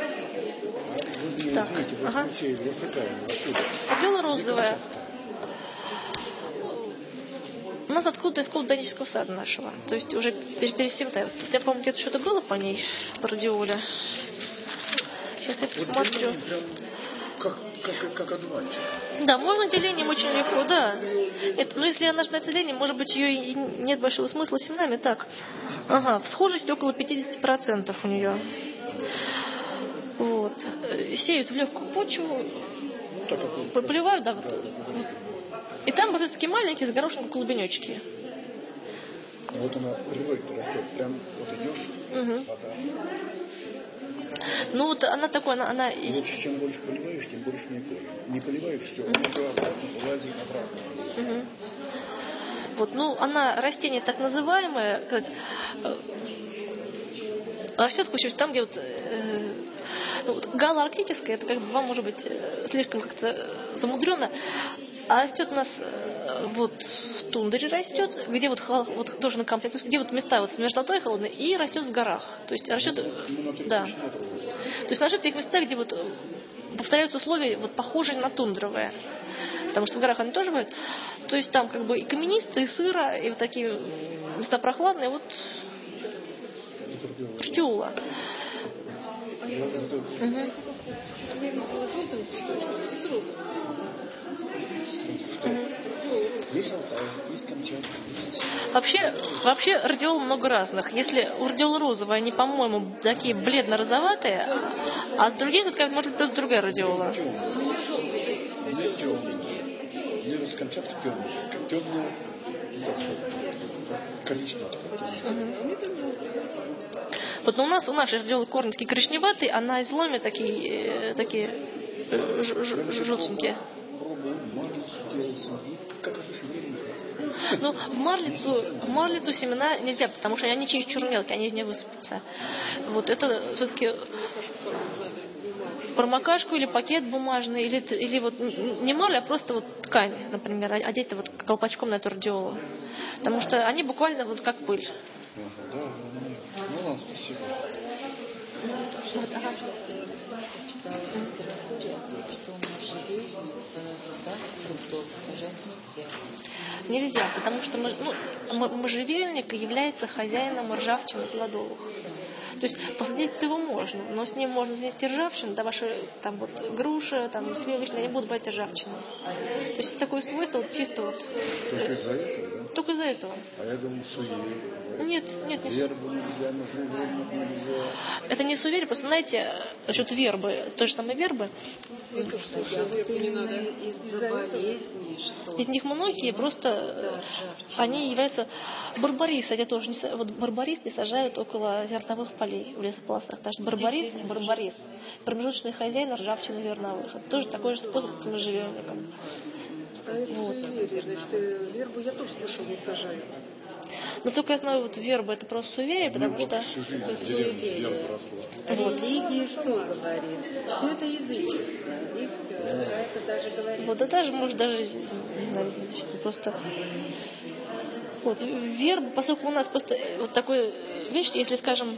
Так, ага. Радиола розовая. У нас откуда-то из ботанического сада нашего. То есть уже перед всем тем. Я, по-моему, где-то что-то было по ней, по радиоле. Сейчас я посмотрю. Как, как, как одуванчик. Да, можно делением очень легко, да. Нет, но если она нажимает делением, может быть, ее и нет большого смысла с семенами. Так. Ага, всхожесть около пятьдесят процентов у нее. Вот. Сеют в легкую почву. Поливают, да, вот. И там будут такие маленькие с горошинком клубенечки. Вот она природа-то растет. Прям вот идешь, угу. вода. Ну вот она такой, она... она... Лучше, чем больше поливаешь, тем больше не кожи. Не поливаешь, все, угу. Уже обратно, вылазит обратно. Угу. Вот, ну, она растение так называемое, сказать, растет там, где вот, э, ну, вот галоарктическое, это как бы вам может быть слишком как-то замудренно. А растет у нас э, вот в тундре растет, где вот, вот тоже на комплект, где вот места вот с мерзлотой холодной, и растет в горах. То есть растет, да. То есть растет в тех местах, где вот повторяются условия вот похожие на тундровые. Потому что в горах они тоже бывают. То есть там как бы и каменистые, и сыро, и вот такие места прохладные, вот радиола. Угу. Есть алтайский, есть камчатский, есть... Вообще, вообще радиол много разных. Если у радиола розовая, они, по-моему, такие бледно-розоватые, а от других это, может быть, просто другая радиола. Нет, темные. Мне вот с камчатки темные. Темные, коричневые. Вот но у нас, у нашей радиолы корни такие коричневатые, а на изломе такие, такие желтенькие. Как это шевелит? Ну, в марлицу, в марлицу семена нельзя, потому что они чересчур мелкие, они из нее высыпятся. Вот это все-таки промокашку или пакет бумажный, или, или вот не марля, а просто вот ткань, например, одеть вот колпачком на эту радиолу. Потому что они буквально вот как пыль. Да, да, да. Ну ладно, спасибо. Вот, ага. Я читала в литературе, что можжевельник да, фруктов сажать нельзя. Нельзя, потому что мож, ну, можжевельник является хозяином ржавчины плодовых. То есть посадить его можно, но с ним можно занести ржавчину, да, ваши там вот груши, там сливочные, они будут брать ржавчину. То есть такое свойство вот чисто вот. Только из-за этого, да? Только из-за этого. А я думал, суеверие. Нет, нет, нет. Вербу нельзя, можжевельник нельзя. Это не суеверие, просто знаете, насчет вербы, той же самой вербы. Из-за болезни, что из них многие просто, они являются барбарисы, они тоже не, вот барбарис не сажают около зерновых полей в лесополосах, потому что барбарис, барбарис, промежуточный хозяин ржавчины зерновых. Это тоже такой же способ с можжевельником. А это вот. Значит, вербу я тоже слышала, не сажают. Насколько я знаю, вот верба это просто суеверие, потому что это суеверие. Религия что говорит? Все это язычество. И все. Про это даже говорит. Вот, да даже, может, даже, не знаю, язычество просто. Вот, верба, поскольку у нас просто вот такой вещь, если, скажем,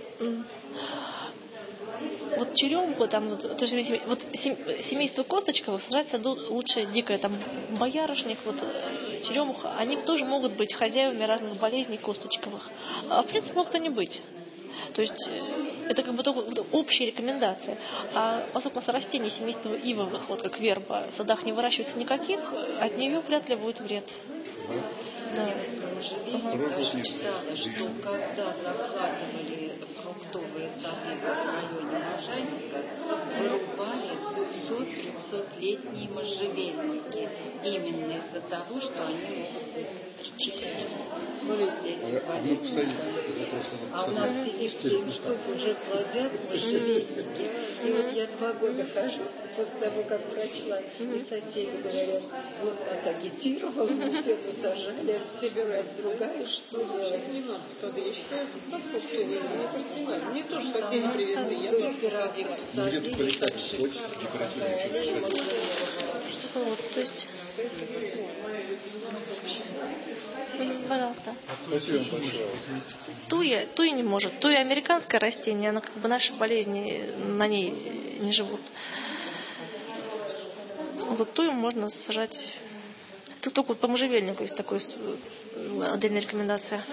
вот черемуху, там, вот, то же, вот семейство косточковых сажать в саду лучше дикое, там, боярышник, вот, черемуха, они тоже могут быть хозяевами разных болезней косточковых. А в принципе могут они быть. То есть это как бы только общая рекомендация. А поскольку у нас растения семейства ивовых, вот как верба, в садах не выращивается никаких, от нее вряд ли будет вред. Да. Я читала, что когда закладывали фруктовые сады в районе Можайника, вырубали двухсот-трехсотлетние можжевельники именно из-за того, что они могут быть болезни. А у нас сидишь семь штук уже плодят можжевельники. И вот я два года хожу после того, как прочла, и соседи говорят, вот нас агитировал, мы все посажали, а теперь раз ругаешь, что делать? Не надо сады, я считаю, сад фруктовый, мне кажется, не надо. Мне тоже соседи привезли, я тоже посадила. Где-то полетать хочется, декоративно. Вот, то есть... Пожалуйста. Спасибо большое. Туя, туя не может. Туя американское растение, оно как бы наши болезни на ней не живут. Вот тую можно сажать. Тут только по можжевельнику есть такой отдельная рекомендация.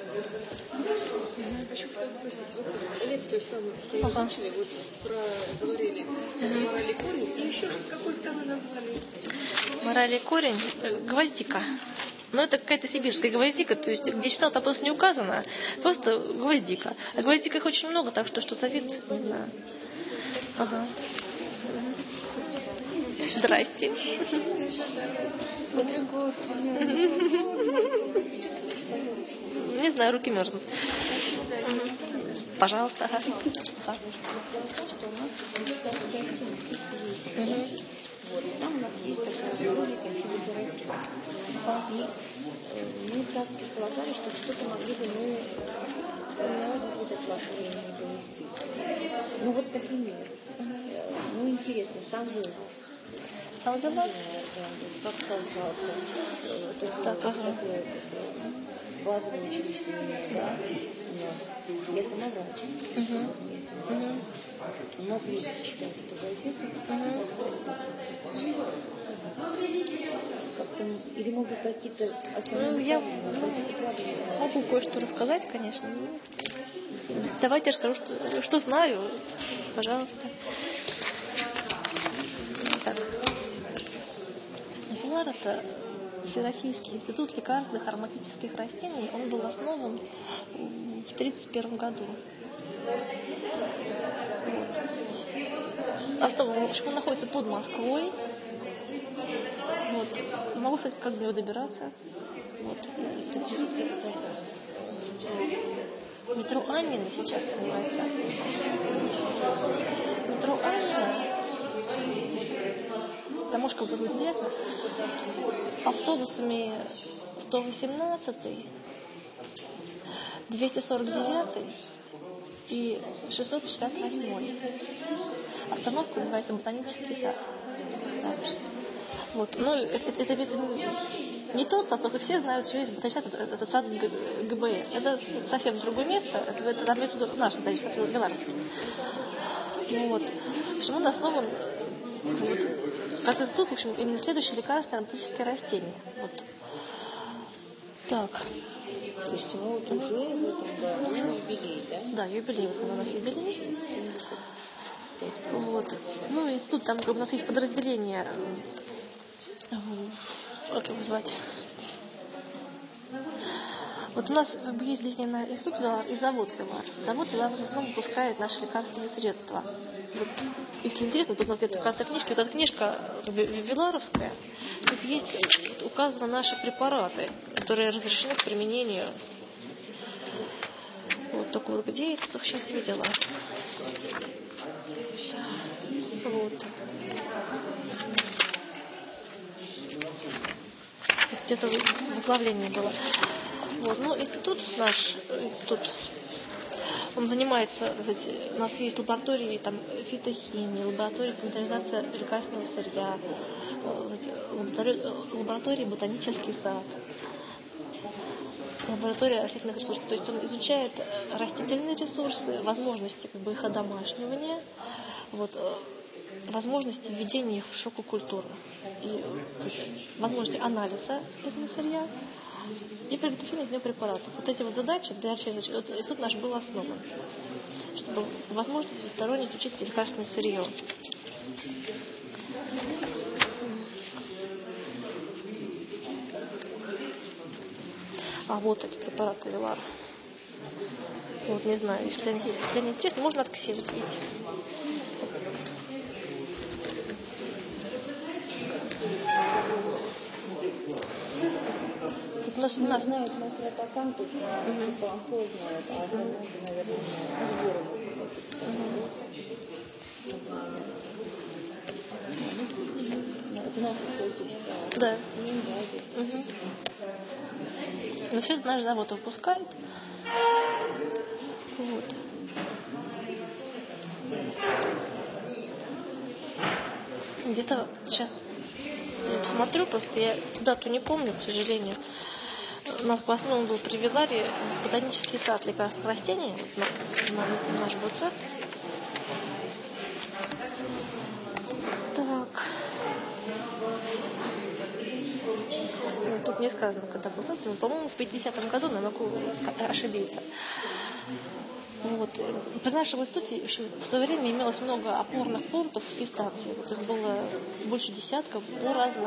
Я еще хотела спросить, вот лекцию самую, что ага. начали, вот про говорили mm-hmm. мораль и корень, и еще какой второй назвали? Мораль и корень, гвоздика. Но это какая-то сибирская гвоздика, то есть где читал, там просто не указано, просто гвоздика. А гвоздика их очень много, так что что совет, не знаю. Ага. Здрасте. Не знаю, руки мерзнут. Пожалуйста. Ага. Вот, там у нас есть такая ролика физиотерапия. И мы так предполагали, что что-то могли бы мы может быть от вашего имени донести. Ну вот, например, ну интересно, сам вывод. Сам вывод? Да, как создался такое, такое базовое учреждение, да, у нас. Я сама врач. Угу. Угу. Много людей читают эту газету. Как-то, или, может быть, какие-то основные... Ну, я ну, могу кое-что рассказать, конечно. Давайте я скажу, что, что знаю. Пожалуйста. Так. ФЛАР — это Всероссийский институт лекарственных ароматических растений. Он был основан в тридцать первом году. Основан, он находится под Москвой. Вот. Могу, кстати, как до него добираться. Вот. Метро Аннина сейчас называется. Метро Аннина. Там может, как бы будет интересно. Автобусами сто восемнадцатый, двести сорок девятый и шестьсот шестьдесят восьмой. Остановка называется Ботанический сад. Дальше. Вот. Ну, это, это ведь не тот, а просто все знают, что есть ботанический сад, это, это сад ГБС. Это совсем другое место, это, это там имеется в виду наш ботанический сад Белорусский. Вот. В общем, он основан вот, как институт, в общем, именно следующее лекарство ароматические растения. Вот. Так. То есть ему вот уже в этом году юбилей, да? Да, юбилей, вот у нас юбилей. Вот. Ну, институт, там как бы, у нас есть подразделение, как его звать? Вот у нас как бы есть здесь институт Вилар и завод Вилар. Завод Вилар в основном выпускает наши лекарственные средства. Вот, если интересно, тут у нас где-то в конце книжки, вот эта книжка Виларовская, тут есть вот, указаны наши препараты, которые разрешены к применению. Вот только вот где я это сейчас видела. Вот. Где-то в оглавлении было. Вот. Ну, институт наш, институт, он занимается, кстати, у нас есть лаборатории там, фитохимии, лаборатории стандартизации лекарственного сырья, лаборатории ботанический сад, лаборатория растительных ресурсов. То есть он изучает растительные ресурсы, возможности как бы, их одомашнивания, вот, возможности введения их в шококультуру, и возможности анализа этого сырья и приготовления из него препаратов. Вот эти вот задачи для институт наш был основан, чтобы возможность всесторонне изучить лекарственное сырье. А вот эти препараты Вилар. Вот не знаю, если они, если они интересны, можно отксировать. У нас, у нас знают мастера по кампусу, по ампул знают, а остальные, наверное, сборы могут. Это наша статистика. Да. Угу. Но все это наш завод выпускает. Вот. Где-то сейчас смотрю, просто я дату не помню, к сожалению. У нас в основном был при Виларе ботанический сад лекарственных растений, вот на, на, наш буцет. Так. Ну, тут не сказано, когда был сад, но, по-моему, в пятидесятом году, но я могу ошибиться. Вот. При нашем институте в, общем, в свое время имелось много опорных пунктов и станций. Вот их было больше десятков по разным.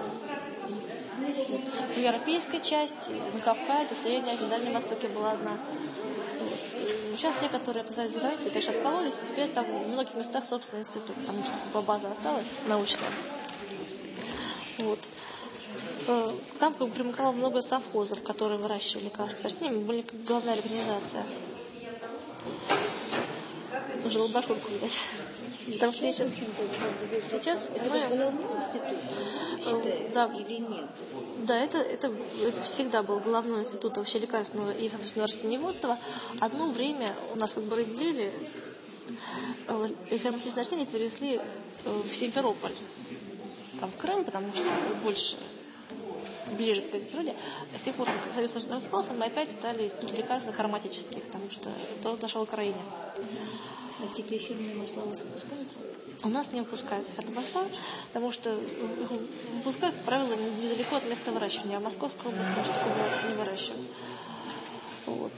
В европейской части, на Кавказе, в Средней Азии, на Дальнем Востоке была одна. Вот. Сейчас те, которые оказались за границей, конечно, откололись, и теперь там в многих местах собственный институт, потому что база осталась научная. Вот. Там как бы примыкало много совхозов, которые выращивали лекарства. Растения, мы были как главная организация. Уже лабораторку видать. Потому что я сейчас, сейчас мы за... или нет? Да, это, это всегда был главной институт вообще лекарственного и растениеводства. Одно время у нас как бы разделили, фермерские растения перенесли в Симферополь, там в Крым, потому что больше ближе к природе. С тех пор, как Союз распался, мы опять стали институт лекарств ароматических, потому что то дошел к Украине. А какие-то эфирные масла у вас выпускаются? У нас не выпускают эфирные масла, потому что выпускают, как правило, недалеко от места выращивания, а в Московской области такого не выращивают. Вот.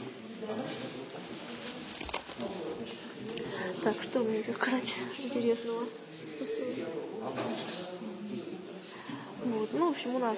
Так, что мне еще сказать интересного? Вот. Ну, в общем, у нас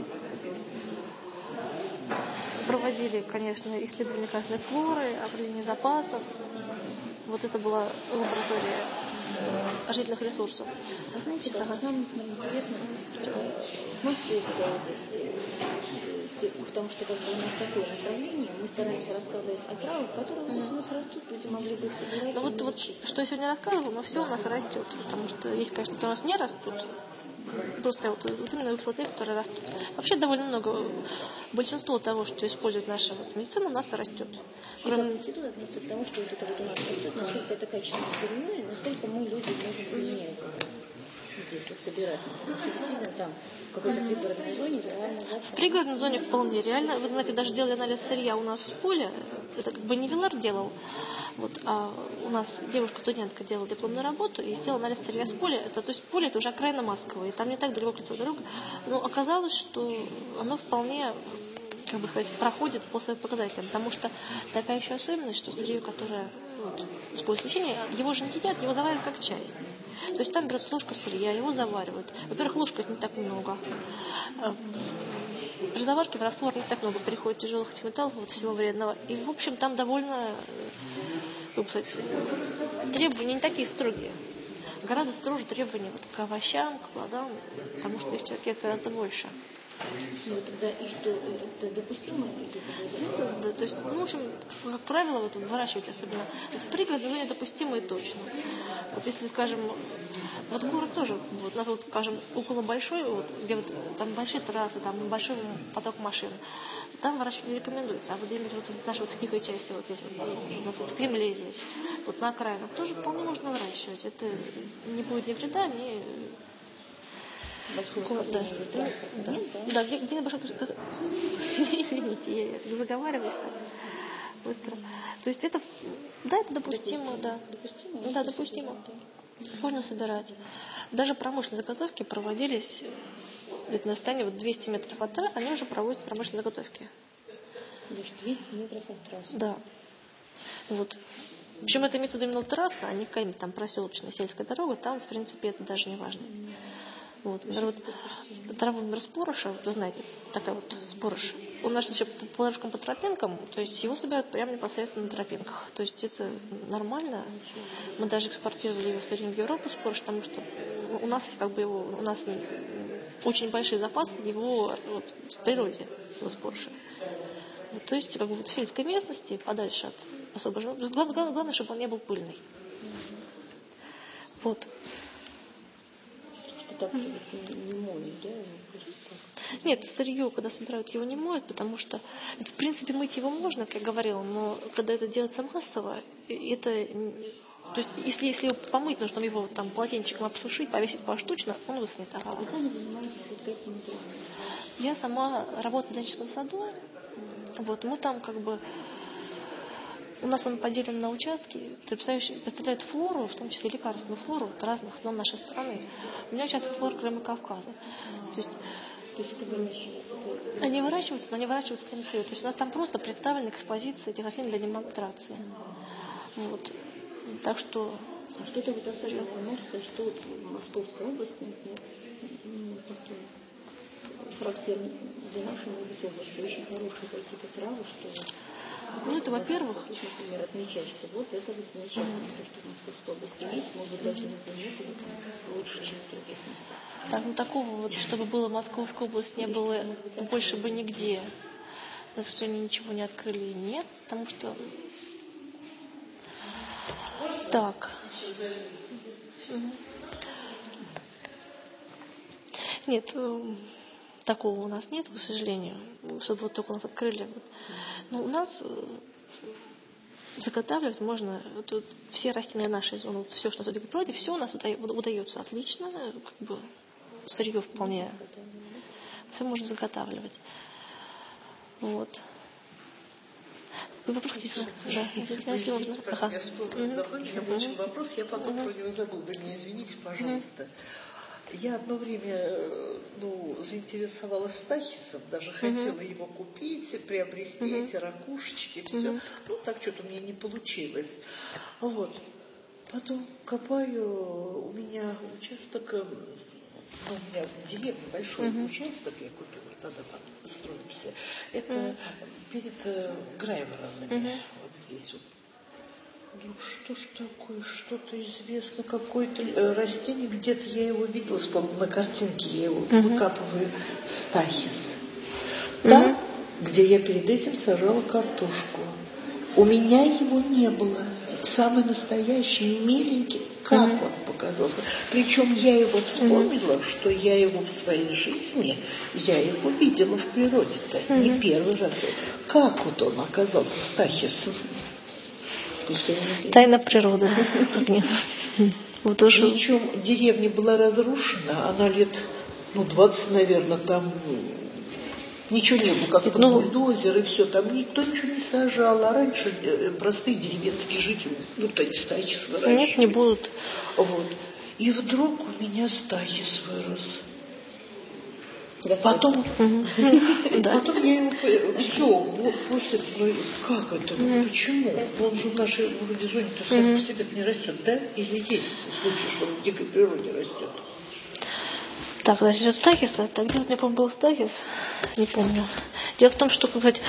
проводили, конечно, исследования красной флоры, определение запасов. Вот это была лаборатория жительных ресурсов. А знаете, как нам интересно, в Московской области части, потому что как бы у нас такое направление, мы стараемся рассказывать о травах, которые вот здесь у нас растут, люди могли бы их собирать. Ну вот, вот что я сегодня рассказывала, но все у нас растет, потому что есть, конечно, которые у нас не растут, просто вот, вот именно высоты, которые растут. Вообще довольно много, большинство того, что использует наша вот медицина, у нас растет. Кроме института относится к тому, что вот это вот у нас растет, насколько это качество сырье, насколько мы люди можем применять здесь вот собирать. Действительно там в какой-то пригородной зоне реально завтра. В пригородной зоне вполне реально. Вы знаете, даже делали анализ сырья у нас в поле, это как бы не Вилар делал, вот, а у нас девушка-студентка делала дипломную работу и сделала анализ сырья с поля. Это, то есть поле это уже окраина Москвы, и там не так далеко кольцевая дорога. Но оказалось, что оно вполне, как бы сказать, проходит по своим показателям, потому что такая еще особенность, что сырье, которое вот, сквозь лечение, его же не едят, его заваривают как чай. То есть там берется ложка сырья, его заваривают. Во-первых, ложка это не так много. При заварке в раствор не так много переходит тяжелых этих металлов, вот, всего вредного. И, в общем, там довольно, как сказать, требования не такие строгие. Гораздо строже требования вот, к овощам, к плодам, потому что их человек гораздо больше. Ну, тогда и что, это допустимо? Да, да, то есть, ну, в общем, как правило, вот, выращивать особенно в пригородной зоне допустимо и точно. Вот если, скажем, вот город тоже, вот, у нас вот, скажем, около большой, вот, где вот там большие трассы, там большой поток машин, там выращивать не рекомендуется. А вот где-нибудь вот в нашей вот в тихой части, вот если у нас вот в Кремле здесь, вот на окраинах, тоже вполне можно выращивать. Это не будет ни вреда, ни... Большого да. Да, да. да, где, где большой извините, я заговариваюсь так быстро. То есть это, да, это допустимо, да. Допустимо? Да, допустимо. Можно собирать. Даже промышленные заготовки проводились где-то на расстоянии вот двести метров от трасс, они уже проводят промышленные заготовки. Даже двести метров от трассы? Да. Вот. Причем это имеется в виду именно трасса, а не какая-нибудь там проселочная сельская дорога, там, в принципе, это даже не важно. Вот, например, вот траву, например, спороша, вот вы знаете, такая вот спорош, он наш еще по ложкам, по тропинкам, то есть его собирают прямо непосредственно на тропинках. То есть это нормально. Мы даже экспортировали его в Среднюю Европу спорош, потому что у нас как бы его, у нас очень большие запасы его вот, в природе, его спороша. Вот, то есть как бы вот в сельской местности, подальше от особо живых. Главное, главное, главное, чтобы он не был пыльный. Вот. Так не моют, да? Нет, сырье, когда собирают, его не моют, потому что, в принципе, мыть его можно, как я говорила, но когда это делается массово, это, то есть, если, если его помыть, нужно его там полотенчиком обсушить, повесить поштучно, он высохнет. А вы сами занимаетесь вот какими делами? Я сама работаю в ботаническом саду, вот, мы там как бы, у нас он поделен на участки, представляют флору, в том числе лекарственную флору от разных зон нашей страны. У меня участок флор Крыма Кавказа. То есть, То есть это выращивается? Они выращиваются, но они выращиваются там сырье. То есть у нас там просто представлены экспозиции этих растений для демонстрации. Вот. Так что... А что-то вот особенно, можно сказать, что вот в Московской области, ну, такие характерны для нашей области, очень хорошие какие-то травы, что... Ну, это, во-первых... Тут, например, отмечать, что вот это вот замечательно, mm-hmm. то, что в Московской области есть, может быть, даже не нет, или там лучше, чем в других местах. Так, ну, такого вот, чтобы было в Московской области, не было больше бы нигде. На сожалению, ничего не открыли, нет, потому что... Так. Угу. Нет, такого у нас нет, к сожалению, чтобы вот только у нас открыли. Но у нас заготавливать можно вот, все растения нашей зоны, вот, все, что в природе, все у нас удается отлично, как бы сырье вполне, все можно заготавливать. Вот. Вопрос, если... Да, если можно. Ага. Я вспомнила добавочный вопрос, я потом про него забуду. Не извините, пожалуйста. Я одно время ну, заинтересовалась стахисом, даже хотела uh-huh. его купить, приобрести uh-huh. эти ракушечки, все. Uh-huh. Ну, так что-то у меня не получилось. Вот. Потом копаю, у меня участок, ну, у меня в деревне большой uh-huh. участок, я купила тогда там строимся. Это uh-huh. перед э, Грайворонами, uh-huh. вот здесь вот. Ну, что ж такое, что-то известно, какое-то растение, где-то я его видела, вспомнила на картинке, я его uh-huh. выкапываю, стахис. Там, uh-huh. где я перед этим сажала картошку. У меня его не было. Самый настоящий, миленький. Как mm-hmm. он показался. Причем я его вспомнила, mm-hmm. что я его в своей жизни, я его видела в природе-то. Mm-hmm. Не первый раз. Как вот он оказался, Стахис? Тайна природы. Причем деревня была разрушена, она лет, ну, двадцать, наверное, там ничего не было, как под ну, бульдозер и все, там никто ничего не сажал, а раньше простые деревенские жители, ну, такие стахис выращивали. Нет, не будут. Вот. И вдруг у меня стахис вырос. Потом, потом я его, все, после, как это, почему? Он же в нашей вроде зоне-то сам по себе не растет, да? Или есть случай, что он в дикой природе растет? Так, значит, вот стахиса, так, где-то, мне помню, был стахис, не помню. Дело в том, что, сказать,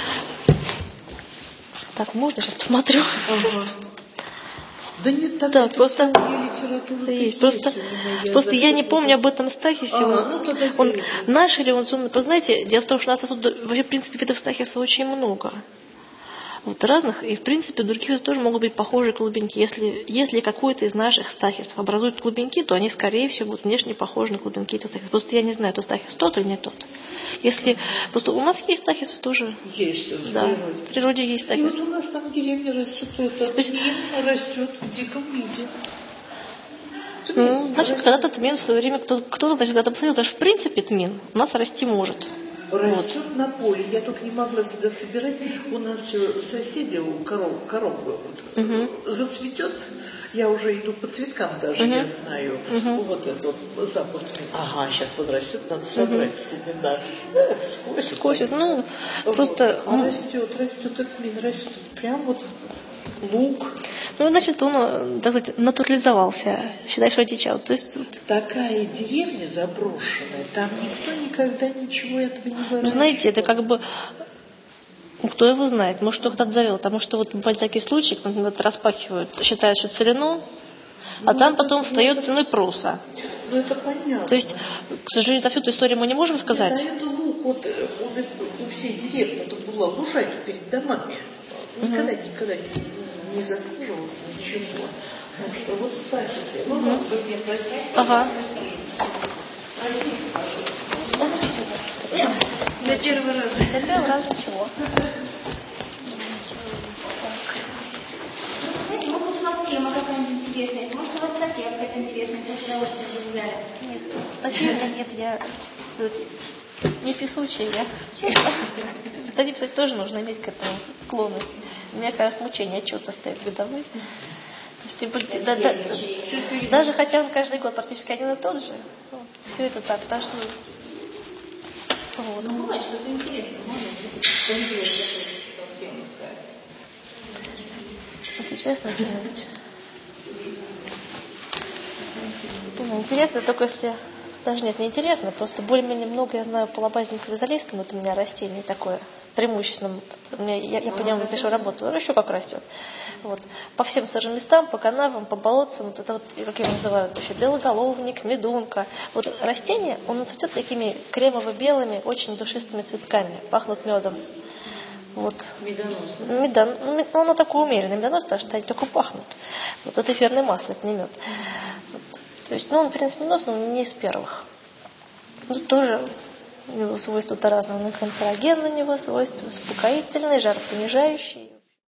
так, можно, сейчас посмотрю. Ага. Да нет, так, да, просто литература есть. Просто, я, просто я не помню об этом стахисе. А, он, ну, он наш или он зумный. Просто знаете, дело в том, что у нас отсюда, вообще, в принципе, видов стахиса очень много. Вот разных, и в принципе других тоже могут быть похожие клубеньки. Если, если какой-то из наших стахисов образует клубеньки, то они, скорее всего, будут внешне похожи на клубеньки этого стахиса. Просто я не знаю, это стахис тот или не тот. Если, просто у нас есть стахисы тоже. Есть в да, природе. В природе есть стахис. И вот у нас там в деревне растет, это есть, растет в диком виде. Ну, значит, когда-то тмин в свое время, кто, кто-то, значит, когда-то посмотрел, даже в принципе тмин у нас расти может. Растет вот. На поле. Я только не могла всегда собирать. У нас все соседи, у коров, коров угу. зацветет. Я уже иду по цветкам даже, угу. я знаю. Угу. Вот этот вот запах. Ага, сейчас подрастет, надо собрать угу. семена. Да, скосит. Скосит, ну, вот. Просто... А растет, растет, этот мин растет. Прям вот лук. Ну, значит, он, так сказать, натурализовался. Считай, что отечал. То есть... Такая деревня заброшенная, там никто никогда ничего этого не выращивал. Ну, знаете, это как бы... Кто его знает? Может, кто-то завел. Потому что вот бывают такие случаи, когда вот распахивают, считают, что целину, а ну, там это, потом встает это, ценой проса. Ну, это понятно. То есть, к сожалению, за всю эту историю мы не можем сказать. Нет, а это лук, вот, он у всей деревни, это была лужайка перед домами. Никогда, угу. никогда не, не заслуживался ничего. Так что вот стахисы. Ну, угу. Вы мне простите. Ага. Для первого раза. Для первого раза чего? Знаете, может, у вас тема какая-нибудь интересная, может, у вас статья какая-то интересная, с удовольствием бы взяли. Нет, статья нет, я не писучая, я. Статьи писать тоже нужно иметь к этому склонность. Мне кажется, мучение отчет состоит годовой. То есть, тем более, да, да, даже хотя он каждый год практически один и тот же, ну, все это так, так что... Вот. Ну, бывает, что это интересно, можно что-нибудь. Сейчас начинать. Интересно, только если... Даже нет, не интересно, просто более-менее много я знаю по лобазнику визалийскому, это у меня растение такое, преимущественно, я, я, я по нему пишу работу, еще как растет. Вот. По всем сырым местам, по канавам, по болотцам, вот это вот, как его называют, еще белоголовник, медунка. Вот растение, он цветет такими кремово-белыми, очень душистыми цветками, пахнут медом. Вот. Медонос. Медон, ну, оно такое умеренное, медонос, потому что они только пахнут. Вот это эфирное масло, это не мед. Вот. То есть, ну, он, в принципе, медонос, но не из первых. Тут тоже у него свойства-то разные. Он и канцероген на него, свойства успокоительные, жаропонижающие.